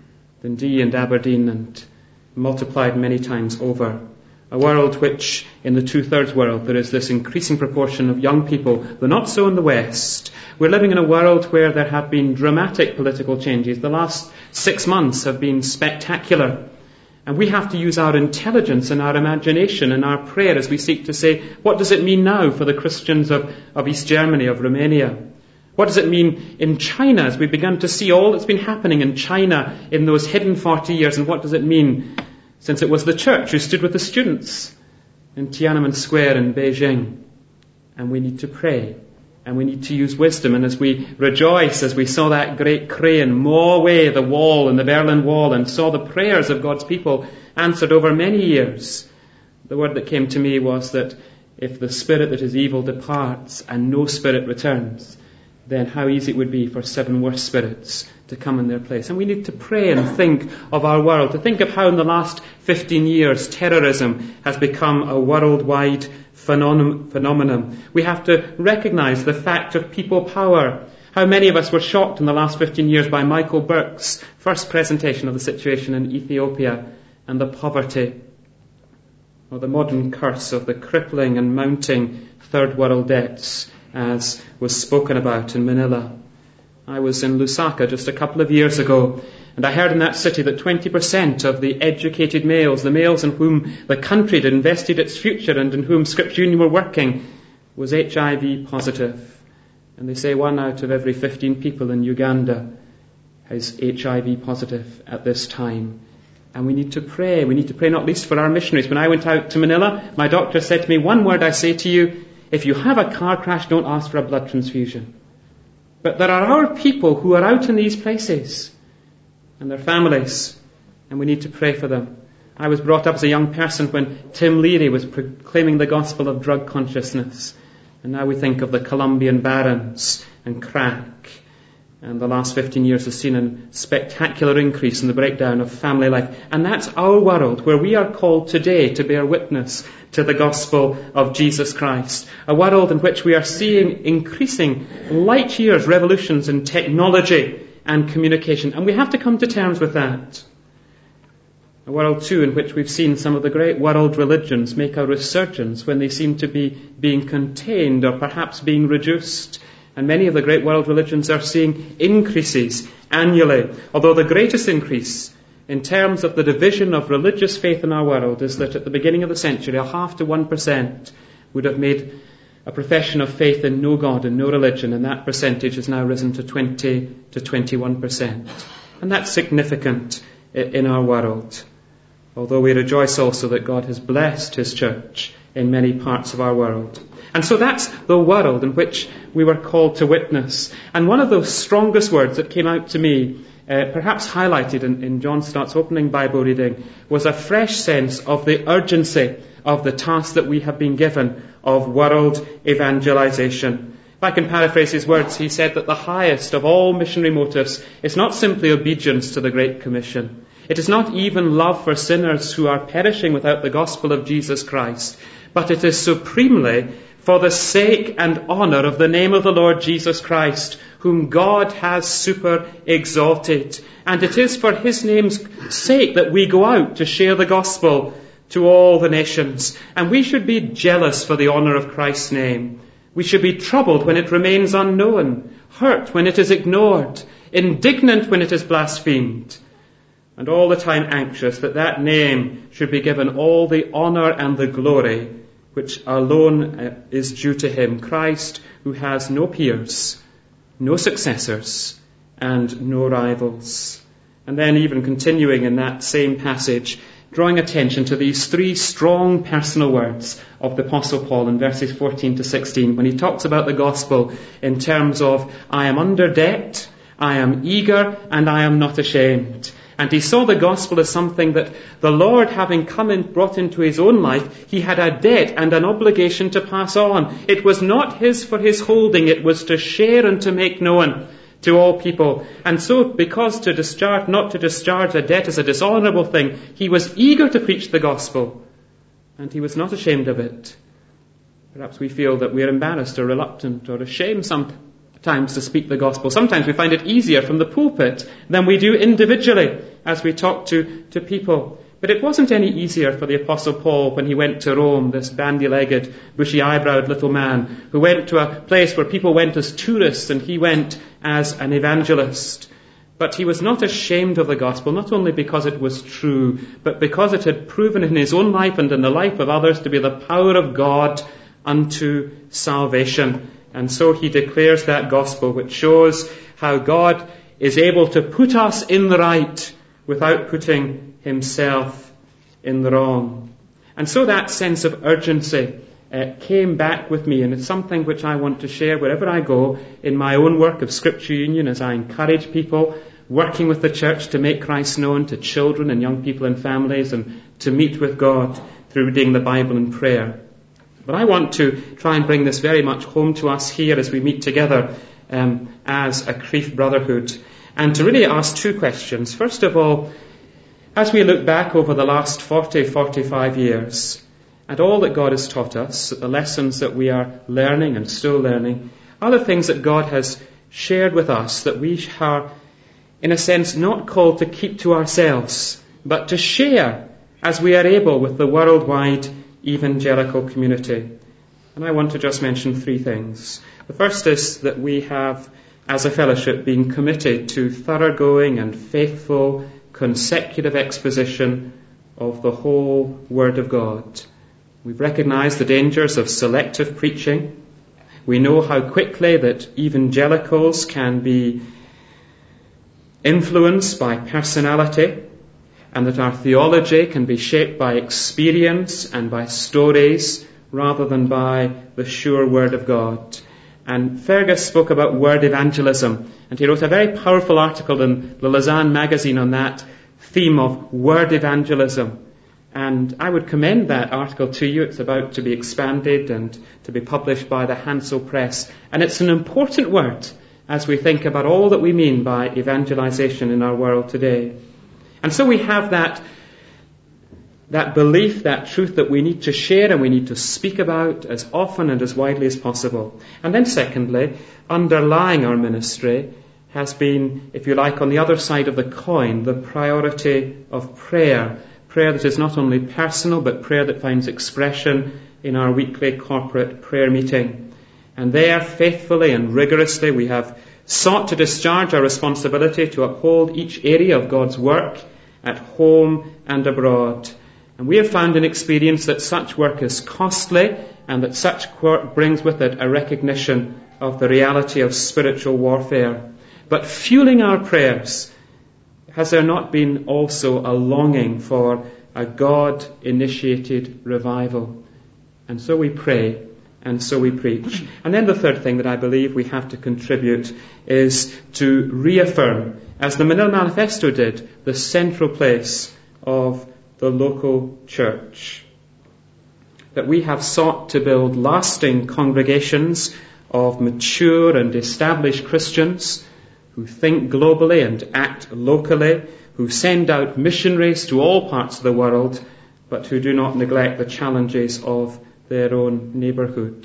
Dundee and Aberdeen, and multiplied many times over. A world which, in the two-thirds world, there is this increasing proportion of young people, though not so in the West. We're living in a world where there have been dramatic political changes. The last 6 months have been spectacular. And we have to use our intelligence and our imagination and our prayer as we seek to say, what does it mean now for the Christians of East Germany, of Romania? What does it mean in China as we begin to see all that's been happening in China in those hidden 40 years? And what does it mean since it was the church who stood with the students in Tiananmen Square in Beijing? And we need to pray. And we need to use wisdom. And as we rejoice, as we saw that great crane mow away the wall in the Berlin Wall and saw the prayers of God's people answered over many years, the word that came to me was that if the spirit that is evil departs and no spirit returns, then how easy it would be for 7 worse spirits to come in their place. And we need to pray and think of our world, to think of how in the last 15 years terrorism has become a worldwide phenomenon. We have to recognize the fact of people power. How many of us were shocked in the last 15 years by Michael Burke's first presentation of the situation in Ethiopia and the poverty, or the modern curse of the crippling and mounting third world debts as was spoken about in Manila. I was in Lusaka just a couple of years ago, and I heard in that city that 20% of the educated males, the males in whom the country had invested its future and in whom Scripture Union were working, was HIV positive. And they say 1 out of every 15 people in Uganda is HIV positive at this time. And we need to pray. We need to pray not least for our missionaries. When I went out to Manila, my doctor said to me, one word I say to you, if you have a car crash, don't ask for a blood transfusion. But there are our people who are out in these places and their families, and we need to pray for them. I was brought up as a young person when Tim Leary was proclaiming the gospel of drug consciousness. And now we think of the Colombian barons and crack. And the last 15 years has seen a spectacular increase in the breakdown of family life. And that's our world, where we are called today to bear witness to the gospel of Jesus Christ. A world in which we are seeing increasing light years revolutions in technology and communication. And we have to come to terms with that. A world, too, in which we've seen some of the great world religions make a resurgence when they seem to be being contained or perhaps being reduced. And many of the great world religions are seeing increases annually. Although the greatest increase in terms of the division of religious faith in our world is that at the beginning of the century, 0.5 to 1% would have made a profession of faith in no God and no religion, and that percentage has now risen to 20 to 21%. And that's significant in our world. Although we rejoice also that God has blessed His church in many parts of our world. And so that's the world in which we were called to witness. And one of those strongest words that came out to me, perhaps highlighted in John Stott's opening Bible reading, was a fresh sense of the urgency of the task that we have been given of world evangelization. If I can paraphrase his words, he said that the highest of all missionary motives is not simply obedience to the Great Commission. It is not even love for sinners who are perishing without the gospel of Jesus Christ, but it is supremely for the sake and honour of the name of the Lord Jesus Christ, whom God has super exalted. And it is for his name's sake that we go out to share the gospel to all the nations. And we should be jealous for the honour of Christ's name. We should be troubled when it remains unknown, hurt when it is ignored, indignant when it is blasphemed, and all the time anxious that that name should be given all the honour and the glory which alone is due to him, Christ, who has no peers, no successors, and no rivals. And then even continuing in that same passage, drawing attention to these three strong personal words of the Apostle Paul in verses 14 to 16, when he talks about the gospel in terms of, I am under debt, I am eager, and I am not ashamed. And he saw the gospel as something that the Lord, having come and brought into his own life, he had a debt and an obligation to pass on. It was not his for his holding, it was to share and to make known to all people. And so, because not to discharge a debt is a dishonourable thing, he was eager to preach the gospel, and he was not ashamed of it. Perhaps we feel that we are embarrassed or reluctant or ashamed sometimes to speak the gospel. Sometimes we find it easier from the pulpit than we do individually as we talk to people. But it wasn't any easier for the Apostle Paul when he went to Rome, this bandy-legged, bushy-eyebrowed little man who went to a place where people went as tourists and he went as an evangelist. But he was not ashamed of the gospel, not only because it was true, but because it had proven in his own life and in the life of others to be the power of God unto salvation. And so he declares that gospel, which shows how God is able to put us in the right without putting himself in the wrong. And so that sense of urgency came back with me, and it's something which I want to share wherever I go in my own work of Scripture Union, as I encourage people working with the church to make Christ known to children and young people and families, and to meet with God through reading the Bible and prayer. But I want to try and bring this very much home to us here as we meet together as a Crieff Brotherhood, and to really ask two questions. First of all, as we look back over the last 45 years at all that God has taught us, the lessons that we are learning and still learning, are the things that God has shared with us that we are, in a sense, not called to keep to ourselves, but to share as we are able with the worldwide evangelical community. And I want to just mention three things. The first is that we have, as a fellowship, been committed to thoroughgoing and faithful consecutive exposition of the whole Word of God. We've recognized the dangers of selective preaching. We know how quickly that evangelicals can be influenced by personality, and that our theology can be shaped by experience and by stories rather than by the sure Word of God. And Fergus spoke about word evangelism, and he wrote a very powerful article in the Lausanne magazine on that theme of word evangelism. And I would commend that article to you. It's about to be expanded and to be published by the Hansel Press. And it's an important word as we think about all that we mean by evangelization in our world today. And so we have that belief, that truth that we need to share and we need to speak about as often and as widely as possible. And then secondly, underlying our ministry has been, if you like, on the other side of the coin, the priority of prayer. Prayer that is not only personal, but prayer that finds expression in our weekly corporate prayer meeting. And there, faithfully and rigorously, we have sought to discharge our responsibility to uphold each area of God's work at home and abroad. And we have found in experience that such work is costly, and that such work brings with it a recognition of the reality of spiritual warfare. But fueling our prayers, has there not been also a longing for a God-initiated revival? And so we pray, and so we preach. And then the third thing that I believe we have to contribute is to reaffirm, as the Manila Manifesto did, the central place of the local church. That we have sought to build lasting congregations of mature and established Christians who think globally and act locally, who send out missionaries to all parts of the world, but who do not neglect the challenges of their own neighbourhood.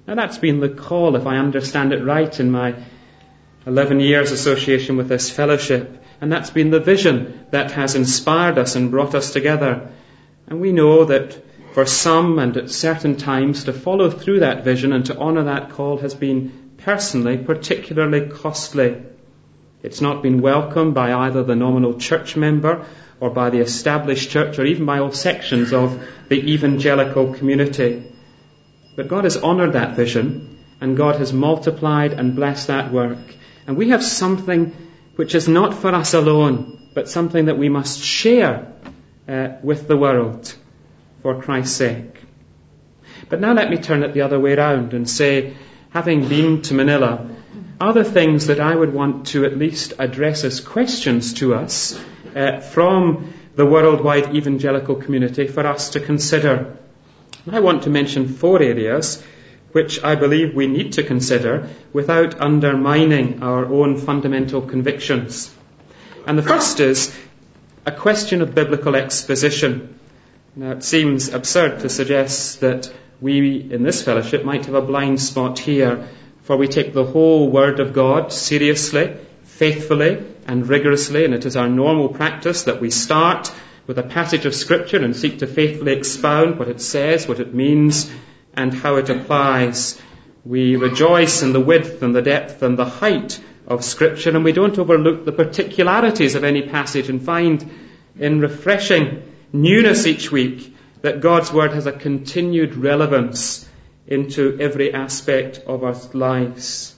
Now that's been the call, if I understand it right, in my 11 years association with this fellowship. And that's been the vision that has inspired us and brought us together. And we know that for some and at certain times to follow through that vision and to honour that call has been personally particularly costly. It's not been welcomed by either the nominal church member or by the established church or even by all sections of the evangelical community. But God has honoured that vision and God has multiplied and blessed that work. And we have something which is not for us alone, but something that we must share with the world for Christ's sake. But now let me turn it the other way around and say, having been to Manila, are there things that I would want to at least address as questions to us from the worldwide evangelical community for us to consider? I want to mention 4 areas which I believe we need to consider without undermining our own fundamental convictions. And the first is a question of biblical exposition. Now, it seems absurd to suggest that we in this fellowship might have a blind spot here, for we take the whole Word of God seriously, faithfully and rigorously, and it is our normal practice that we start with a passage of Scripture and seek to faithfully expound what it says, what it means, and how it applies. We rejoice in the width and the depth and the height of Scripture, and we don't overlook the particularities of any passage and find in refreshing newness each week that God's Word has a continued relevance into every aspect of our lives.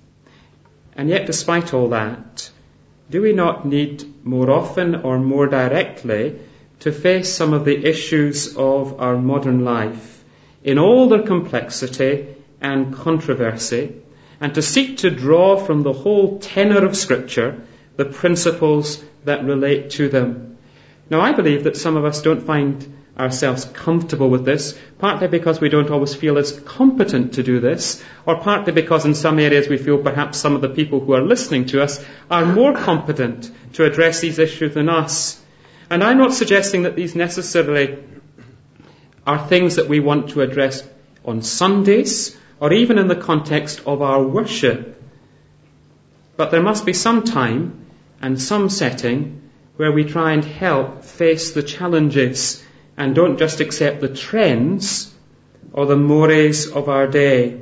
And yet, despite all that, do we not need more often or more directly to face some of the issues of our modern life in all their complexity and controversy, and to seek to draw from the whole tenor of Scripture the principles that relate to them? Now, I believe that some of us don't find ourselves comfortable with this, partly because we don't always feel as competent to do this, or partly because in some areas we feel perhaps some of the people who are listening to us are more competent to address these issues than us. And I'm not suggesting that these necessarily are things that we want to address on Sundays, or even in the context of our worship. But there must be some time and some setting where we try and help face the challenges and don't just accept the trends or the mores of our day.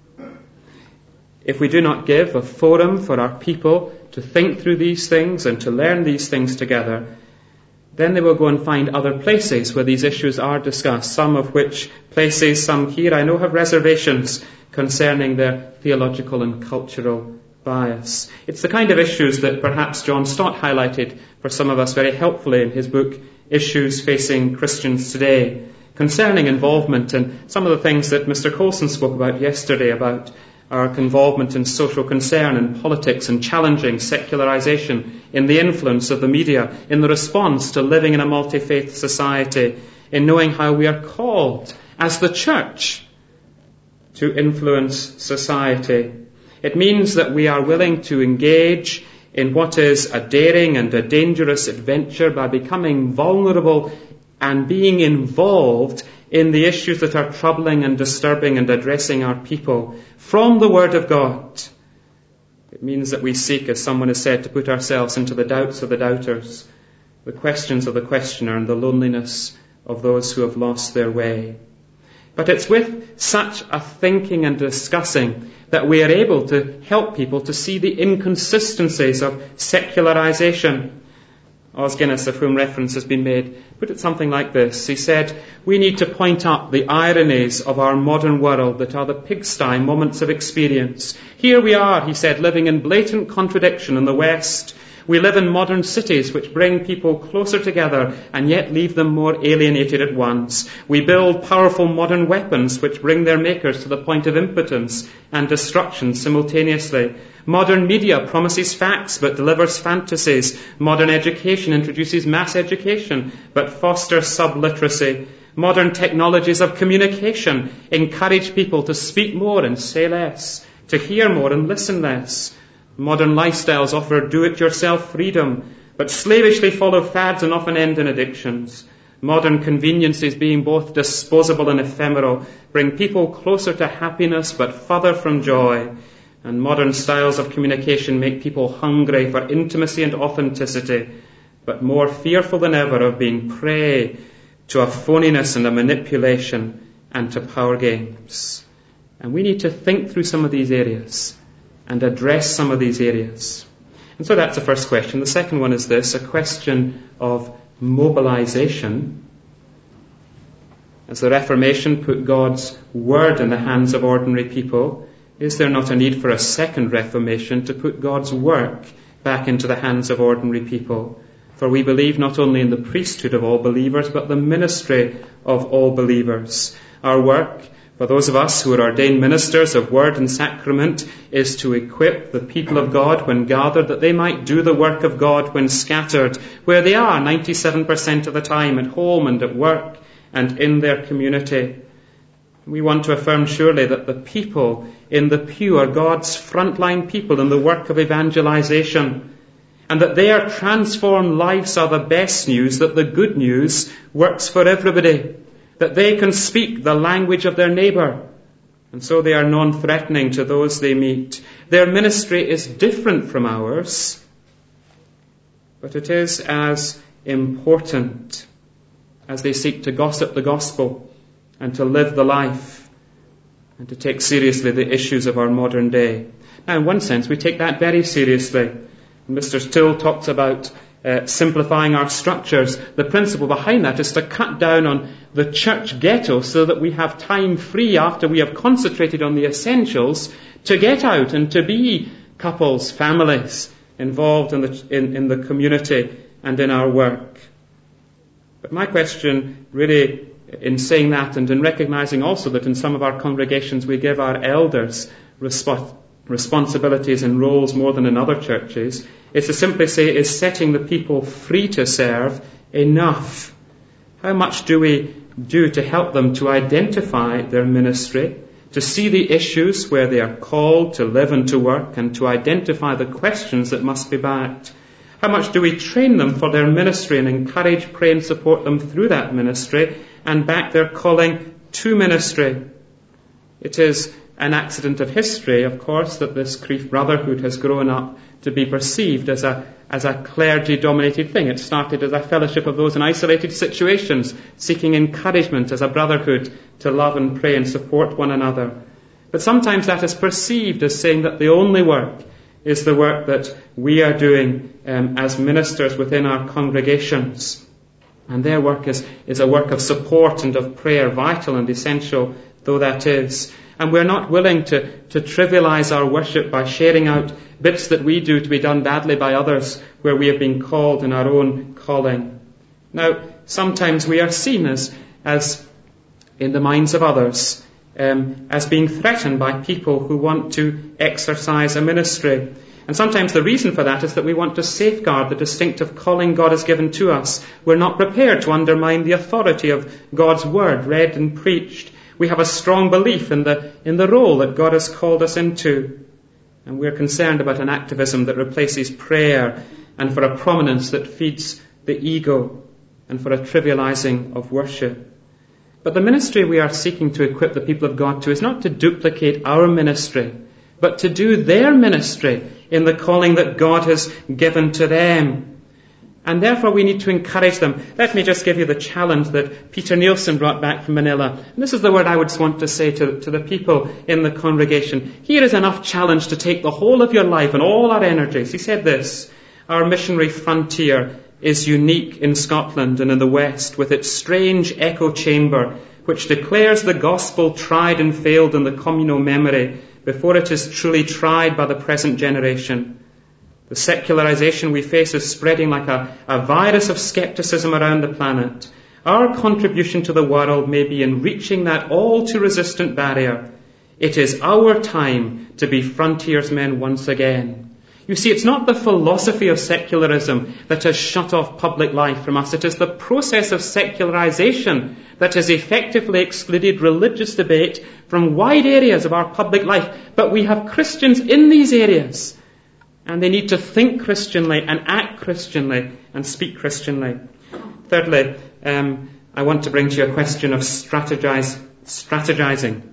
If we do not give a forum for our people to think through these things and to learn these things together, then they will go and find other places where these issues are discussed, some of which places, some here, I know have reservations concerning their theological and cultural bias. It's the kind of issues that perhaps John Stott highlighted for some of us very helpfully in his book, Issues Facing Christians Today, concerning involvement and some of the things that Mr. Colson spoke about yesterday about our involvement in social concern and politics and challenging secularization in the influence of the media, in the response to living in a multi-faith society, in knowing how we are called as the church to influence society. It means that we are willing to engage in what is a daring and a dangerous adventure by becoming vulnerable and being involved in the issues that are troubling and disturbing and addressing our people from the Word of God. It means that we seek, as someone has said, to put ourselves into the doubts of the doubters, the questions of the questioner, and the loneliness of those who have lost their way. But it's with such a thinking and discussing that we are able to help people to see the inconsistencies of secularization. Os Guinness, of whom reference has been made, put it something like this. He said, we need to point up the ironies of our modern world that are the pigsty moments of experience. Here we are, he said, living in blatant contradiction in the West. We live in modern cities which bring people closer together and yet leave them more alienated at once. We build powerful modern weapons which bring their makers to the point of impotence and destruction simultaneously. Modern media promises facts but delivers fantasies. Modern education introduces mass education but fosters subliteracy. Modern technologies of communication encourage people to speak more and say less, to hear more and listen less. Modern lifestyles offer do-it-yourself freedom, but slavishly follow fads and often end in addictions. Modern conveniences, being both disposable and ephemeral, bring people closer to happiness but further from joy. And modern styles of communication make people hungry for intimacy and authenticity, but more fearful than ever of being prey to a phoniness and a manipulation and to power games. And we need to think through some of these areas and address some of these areas. And so that's the first question. The second one is this, a question of mobilization. As the Reformation put God's word in the hands of ordinary people, is there not a need for a second Reformation to put God's work back into the hands of ordinary people? For we believe not only in the priesthood of all believers, but the ministry of all believers. Our work, for those of us who are ordained ministers of word and sacrament, is to equip the people of God when gathered, that they might do the work of God when scattered, where they are 97% of the time, at home and at work and in their community. We want to affirm surely that the people in the pew are God's frontline people in the work of evangelization, and that their transformed lives are the best news, that the good news works for everybody, that they can speak the language of their neighbour, and so they are non-threatening to those they meet. Their ministry is different from ours, but it is as important as they seek to gossip the gospel and to live the life and to take seriously the issues of our modern day. Now, in one sense, we take that very seriously. Mr. Still talks about simplifying our structures. The principle behind that is to cut down on the church ghetto so that we have time free after we have concentrated on the essentials to get out and to be couples, families involved in the community and in our work. But my question really, in saying that and in recognizing also that in some of our congregations we give our elders responsibilities and roles more than in other churches, is to simply say, is setting the people free to serve enough? How much do we do to help them to identify their ministry, to see the issues where they are called to live and to work, and to identify the questions that must be backed? How much do we train them for their ministry and encourage, pray and support them through that ministry and back their calling to ministry? It is an accident of history, of course, that this Crieff Brotherhood has grown up to be perceived as a clergy-dominated thing. It started as a fellowship of those in isolated situations, seeking encouragement as a brotherhood to love and pray and support one another. But sometimes that is perceived as saying that the only work is the work that we are doing as ministers within our congregations. And their work is a work of support and of prayer, vital and essential though that is. And we're not willing to trivialize our worship by sharing out bits that we do to be done badly by others where we have been called in our own calling. Now, sometimes we are seen as in the minds of others, as being threatened by people who want to exercise a ministry. And sometimes the reason for that is that we want to safeguard the distinctive calling God has given to us. We're not prepared to undermine the authority of God's word read and preached. We have a strong belief in the role that God has called us into. And we're concerned about an activism that replaces prayer, and for a prominence that feeds the ego, and for a trivializing of worship. But the ministry we are seeking to equip the people of God to is not to duplicate our ministry, but to do their ministry in the calling that God has given to them. And therefore we need to encourage them. Let me just give you the challenge that Peter Nielsen brought back from Manila. And this is the word I would want to say to the people in the congregation. Here is enough challenge to take the whole of your life and all our energies. He said this: our missionary frontier is unique in Scotland and in the West, with its strange echo chamber, which declares the gospel tried and failed in the communal memory before it is truly tried by the present generation. The secularization we face is spreading like a virus of skepticism around the planet. Our contribution to the world may be in reaching that all too resistant barrier. It is our time to be frontiersmen once again. You see, it's not the philosophy of secularism that has shut off public life from us. It is the process of secularization that has effectively excluded religious debate from wide areas of our public life. But we have Christians in these areas, and they need to think Christianly and act Christianly and speak Christianly. Thirdly, I want to bring to you a question of strategizing.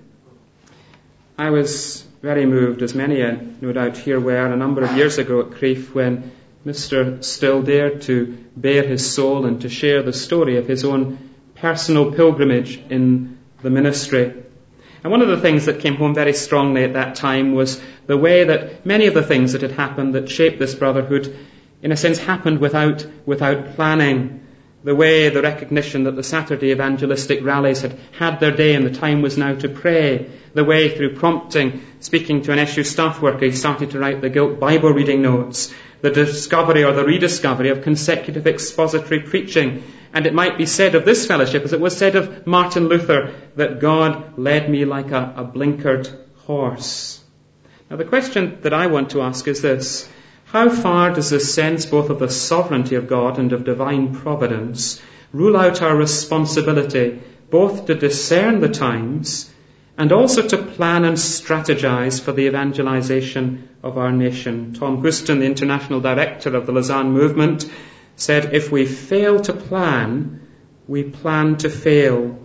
I was very moved, as many no doubt here were, a number of years ago at Crieff when Mr. Still dared to bare his soul and to share the story of his own personal pilgrimage in the ministry. And one of the things that came home very strongly at that time was the way that many of the things that had happened that shaped this brotherhood, in a sense, happened without planning. The way, the recognition that the Saturday evangelistic rallies had their day and the time was now to pray. The way, through prompting, speaking to an SU staff worker, he started to write the Guilt Bible reading notes. The discovery or the rediscovery of consecutive expository preaching. And it might be said of this fellowship, as it was said of Martin Luther, that God led me like a blinkered horse. Now the question that I want to ask is this: how far does this sense both of the sovereignty of God and of divine providence rule out our responsibility both to discern the times and also to plan and strategize for the evangelization of our nation? Tom Houston, the international director of the Lausanne movement, said, "If we fail to plan, we plan to fail."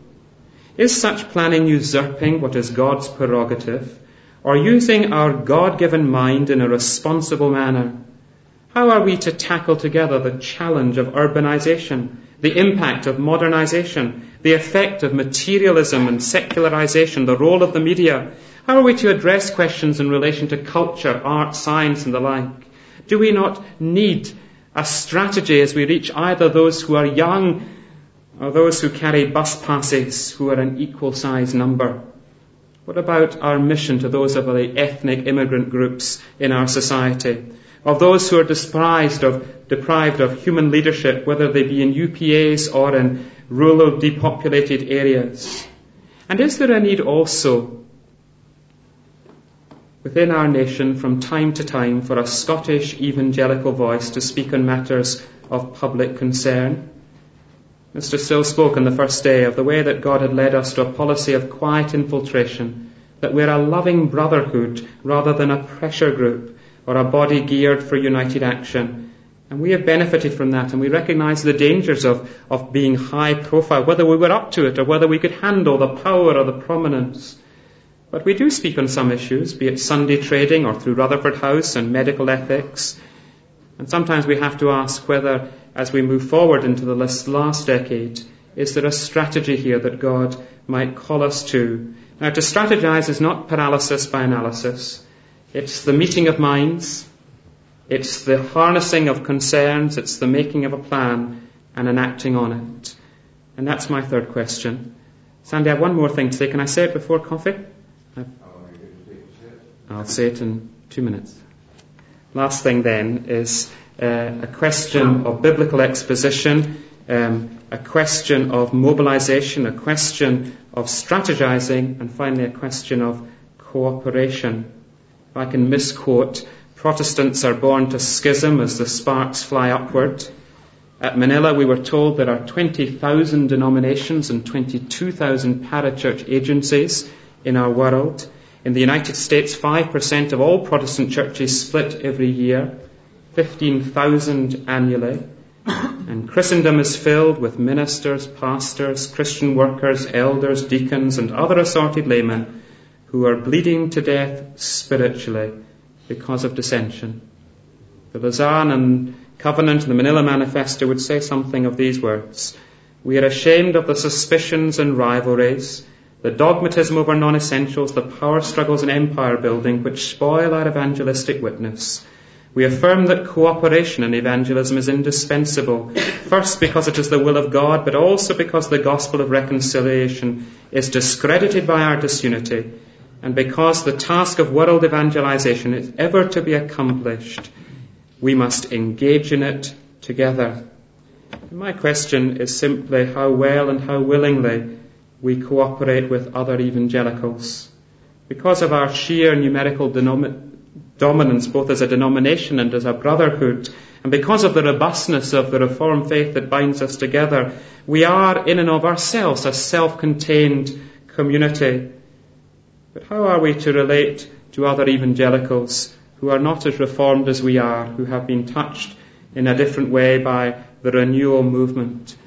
Is such planning usurping what is God's prerogative, or using our God-given mind in a responsible manner? How are we to tackle together the challenge of urbanization, the impact of modernization, the effect of materialism and secularization, the role of the media? How are we to address questions in relation to culture, art, science and the like? Do we not need a strategy as we reach either those who are young or those who carry bus passes, who are an equal size number? What about our mission to those of the ethnic immigrant groups in our society, of those who are deprived of human leadership, whether they be in UPAs or in rural depopulated areas? And is there a need also within our nation from time to time for a Scottish evangelical voice to speak on matters of public concern? Mr. Still spoke on the first day of the way that God had led us to a policy of quiet infiltration, that we're a loving brotherhood rather than a pressure group or a body geared for united action. And we have benefited from that, and we recognise the dangers of being high profile, whether we were up to it or whether we could handle the power or the prominence. But we do speak on some issues, be it Sunday trading or through Rutherford House and medical ethics. And sometimes we have to ask whether, as we move forward into the last decade, is there a strategy here that God might call us to? Now, to strategize is not paralysis by analysis. It's the meeting of minds. It's the harnessing of concerns. It's the making of a plan and an acting on it. And that's my third question. Sandy, I have one more thing to say. Can I say it before coffee? I'll say it in 2 minutes. Last thing then is a question of biblical exposition, a question of mobilization, a question of strategizing, and finally a question of cooperation. If I can misquote, Protestants are born to schism as the sparks fly upward. At Manila we were told there are 20,000 denominations and 22,000 parachurch agencies in our world. In the United States, 5% of all Protestant churches split every year, 15,000 annually. And Christendom is filled with ministers, pastors, Christian workers, elders, deacons, and other assorted laymen who are bleeding to death spiritually because of dissension. The Lausanne and Covenant and the Manila Manifesto would say something of these words: "We are ashamed of the suspicions and rivalries, the dogmatism over non-essentials, the power struggles and empire building which spoil our evangelistic witness. We affirm that cooperation in evangelism is indispensable, first because it is the will of God, but also because the gospel of reconciliation is discredited by our disunity, and because the task of world evangelization is ever to be accomplished, we must engage in it together." And my question is simply how well and how willingly we cooperate with other evangelicals. Because of our sheer numerical dominance, both as a denomination and as a brotherhood, and because of the robustness of the Reformed faith that binds us together, we are in and of ourselves a self-contained community. But how are we to relate to other evangelicals who are not as reformed as we are, who have been touched in a different way by the renewal movement?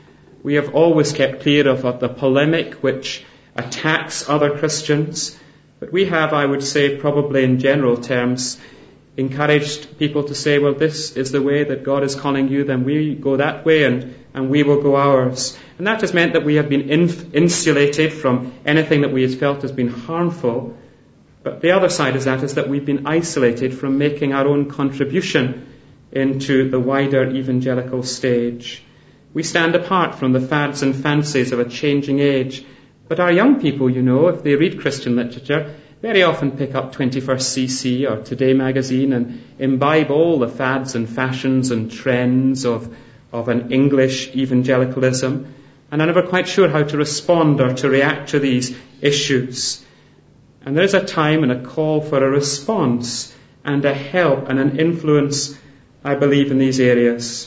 We have always kept clear of the polemic which attacks other Christians. But we have, I would say, probably in general terms, encouraged people to say, well, this is the way that God is calling you, then we go that way and we will go ours. And that has meant that we have been insulated from anything that we have felt has been harmful. But the other side of that is that we've been isolated from making our own contribution into the wider evangelical stage. We stand apart from the fads and fancies of a changing age. But our young people, if they read Christian literature, very often pick up 21st CC or Today magazine and imbibe all the fads and fashions and trends of an English evangelicalism, and are never quite sure how to respond or to react to these issues. And there is a time and a call for a response and a help and an influence, I believe, in these areas.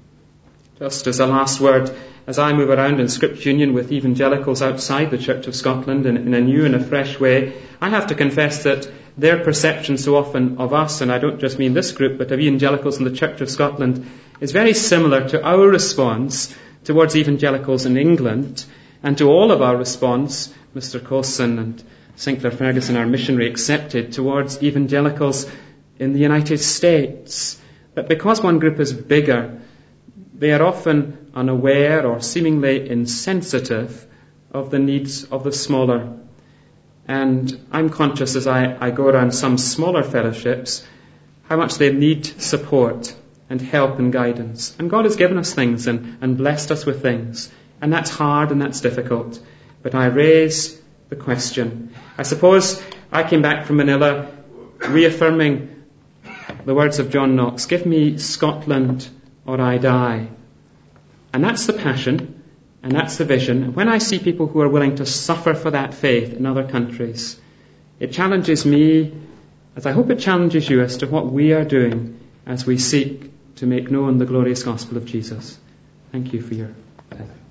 Just as a last word, as I move around in Scripture Union with evangelicals outside the Church of Scotland in a new and a fresh way, I have to confess that their perception so often of us, and I don't just mean this group, but of evangelicals in the Church of Scotland, is very similar to our response towards evangelicals in England, and to all of our response, Mr. Coulson and Sinclair Ferguson, our missionary, accepted towards evangelicals in the United States. But because one group is bigger, they are often unaware or seemingly insensitive of the needs of the smaller. And I'm conscious as I go around some smaller fellowships how much they need support and help and guidance. And God has given us things and blessed us with things. And that's hard and that's difficult. But I raise the question. I suppose I came back from Manila reaffirming the words of John Knox, give me Scotland or I die. And that's the passion, and that's the vision. And when I see people who are willing to suffer for that faith in other countries, it challenges me, as I hope it challenges you, as to what we are doing as we seek to make known the glorious gospel of Jesus. Thank you for your time.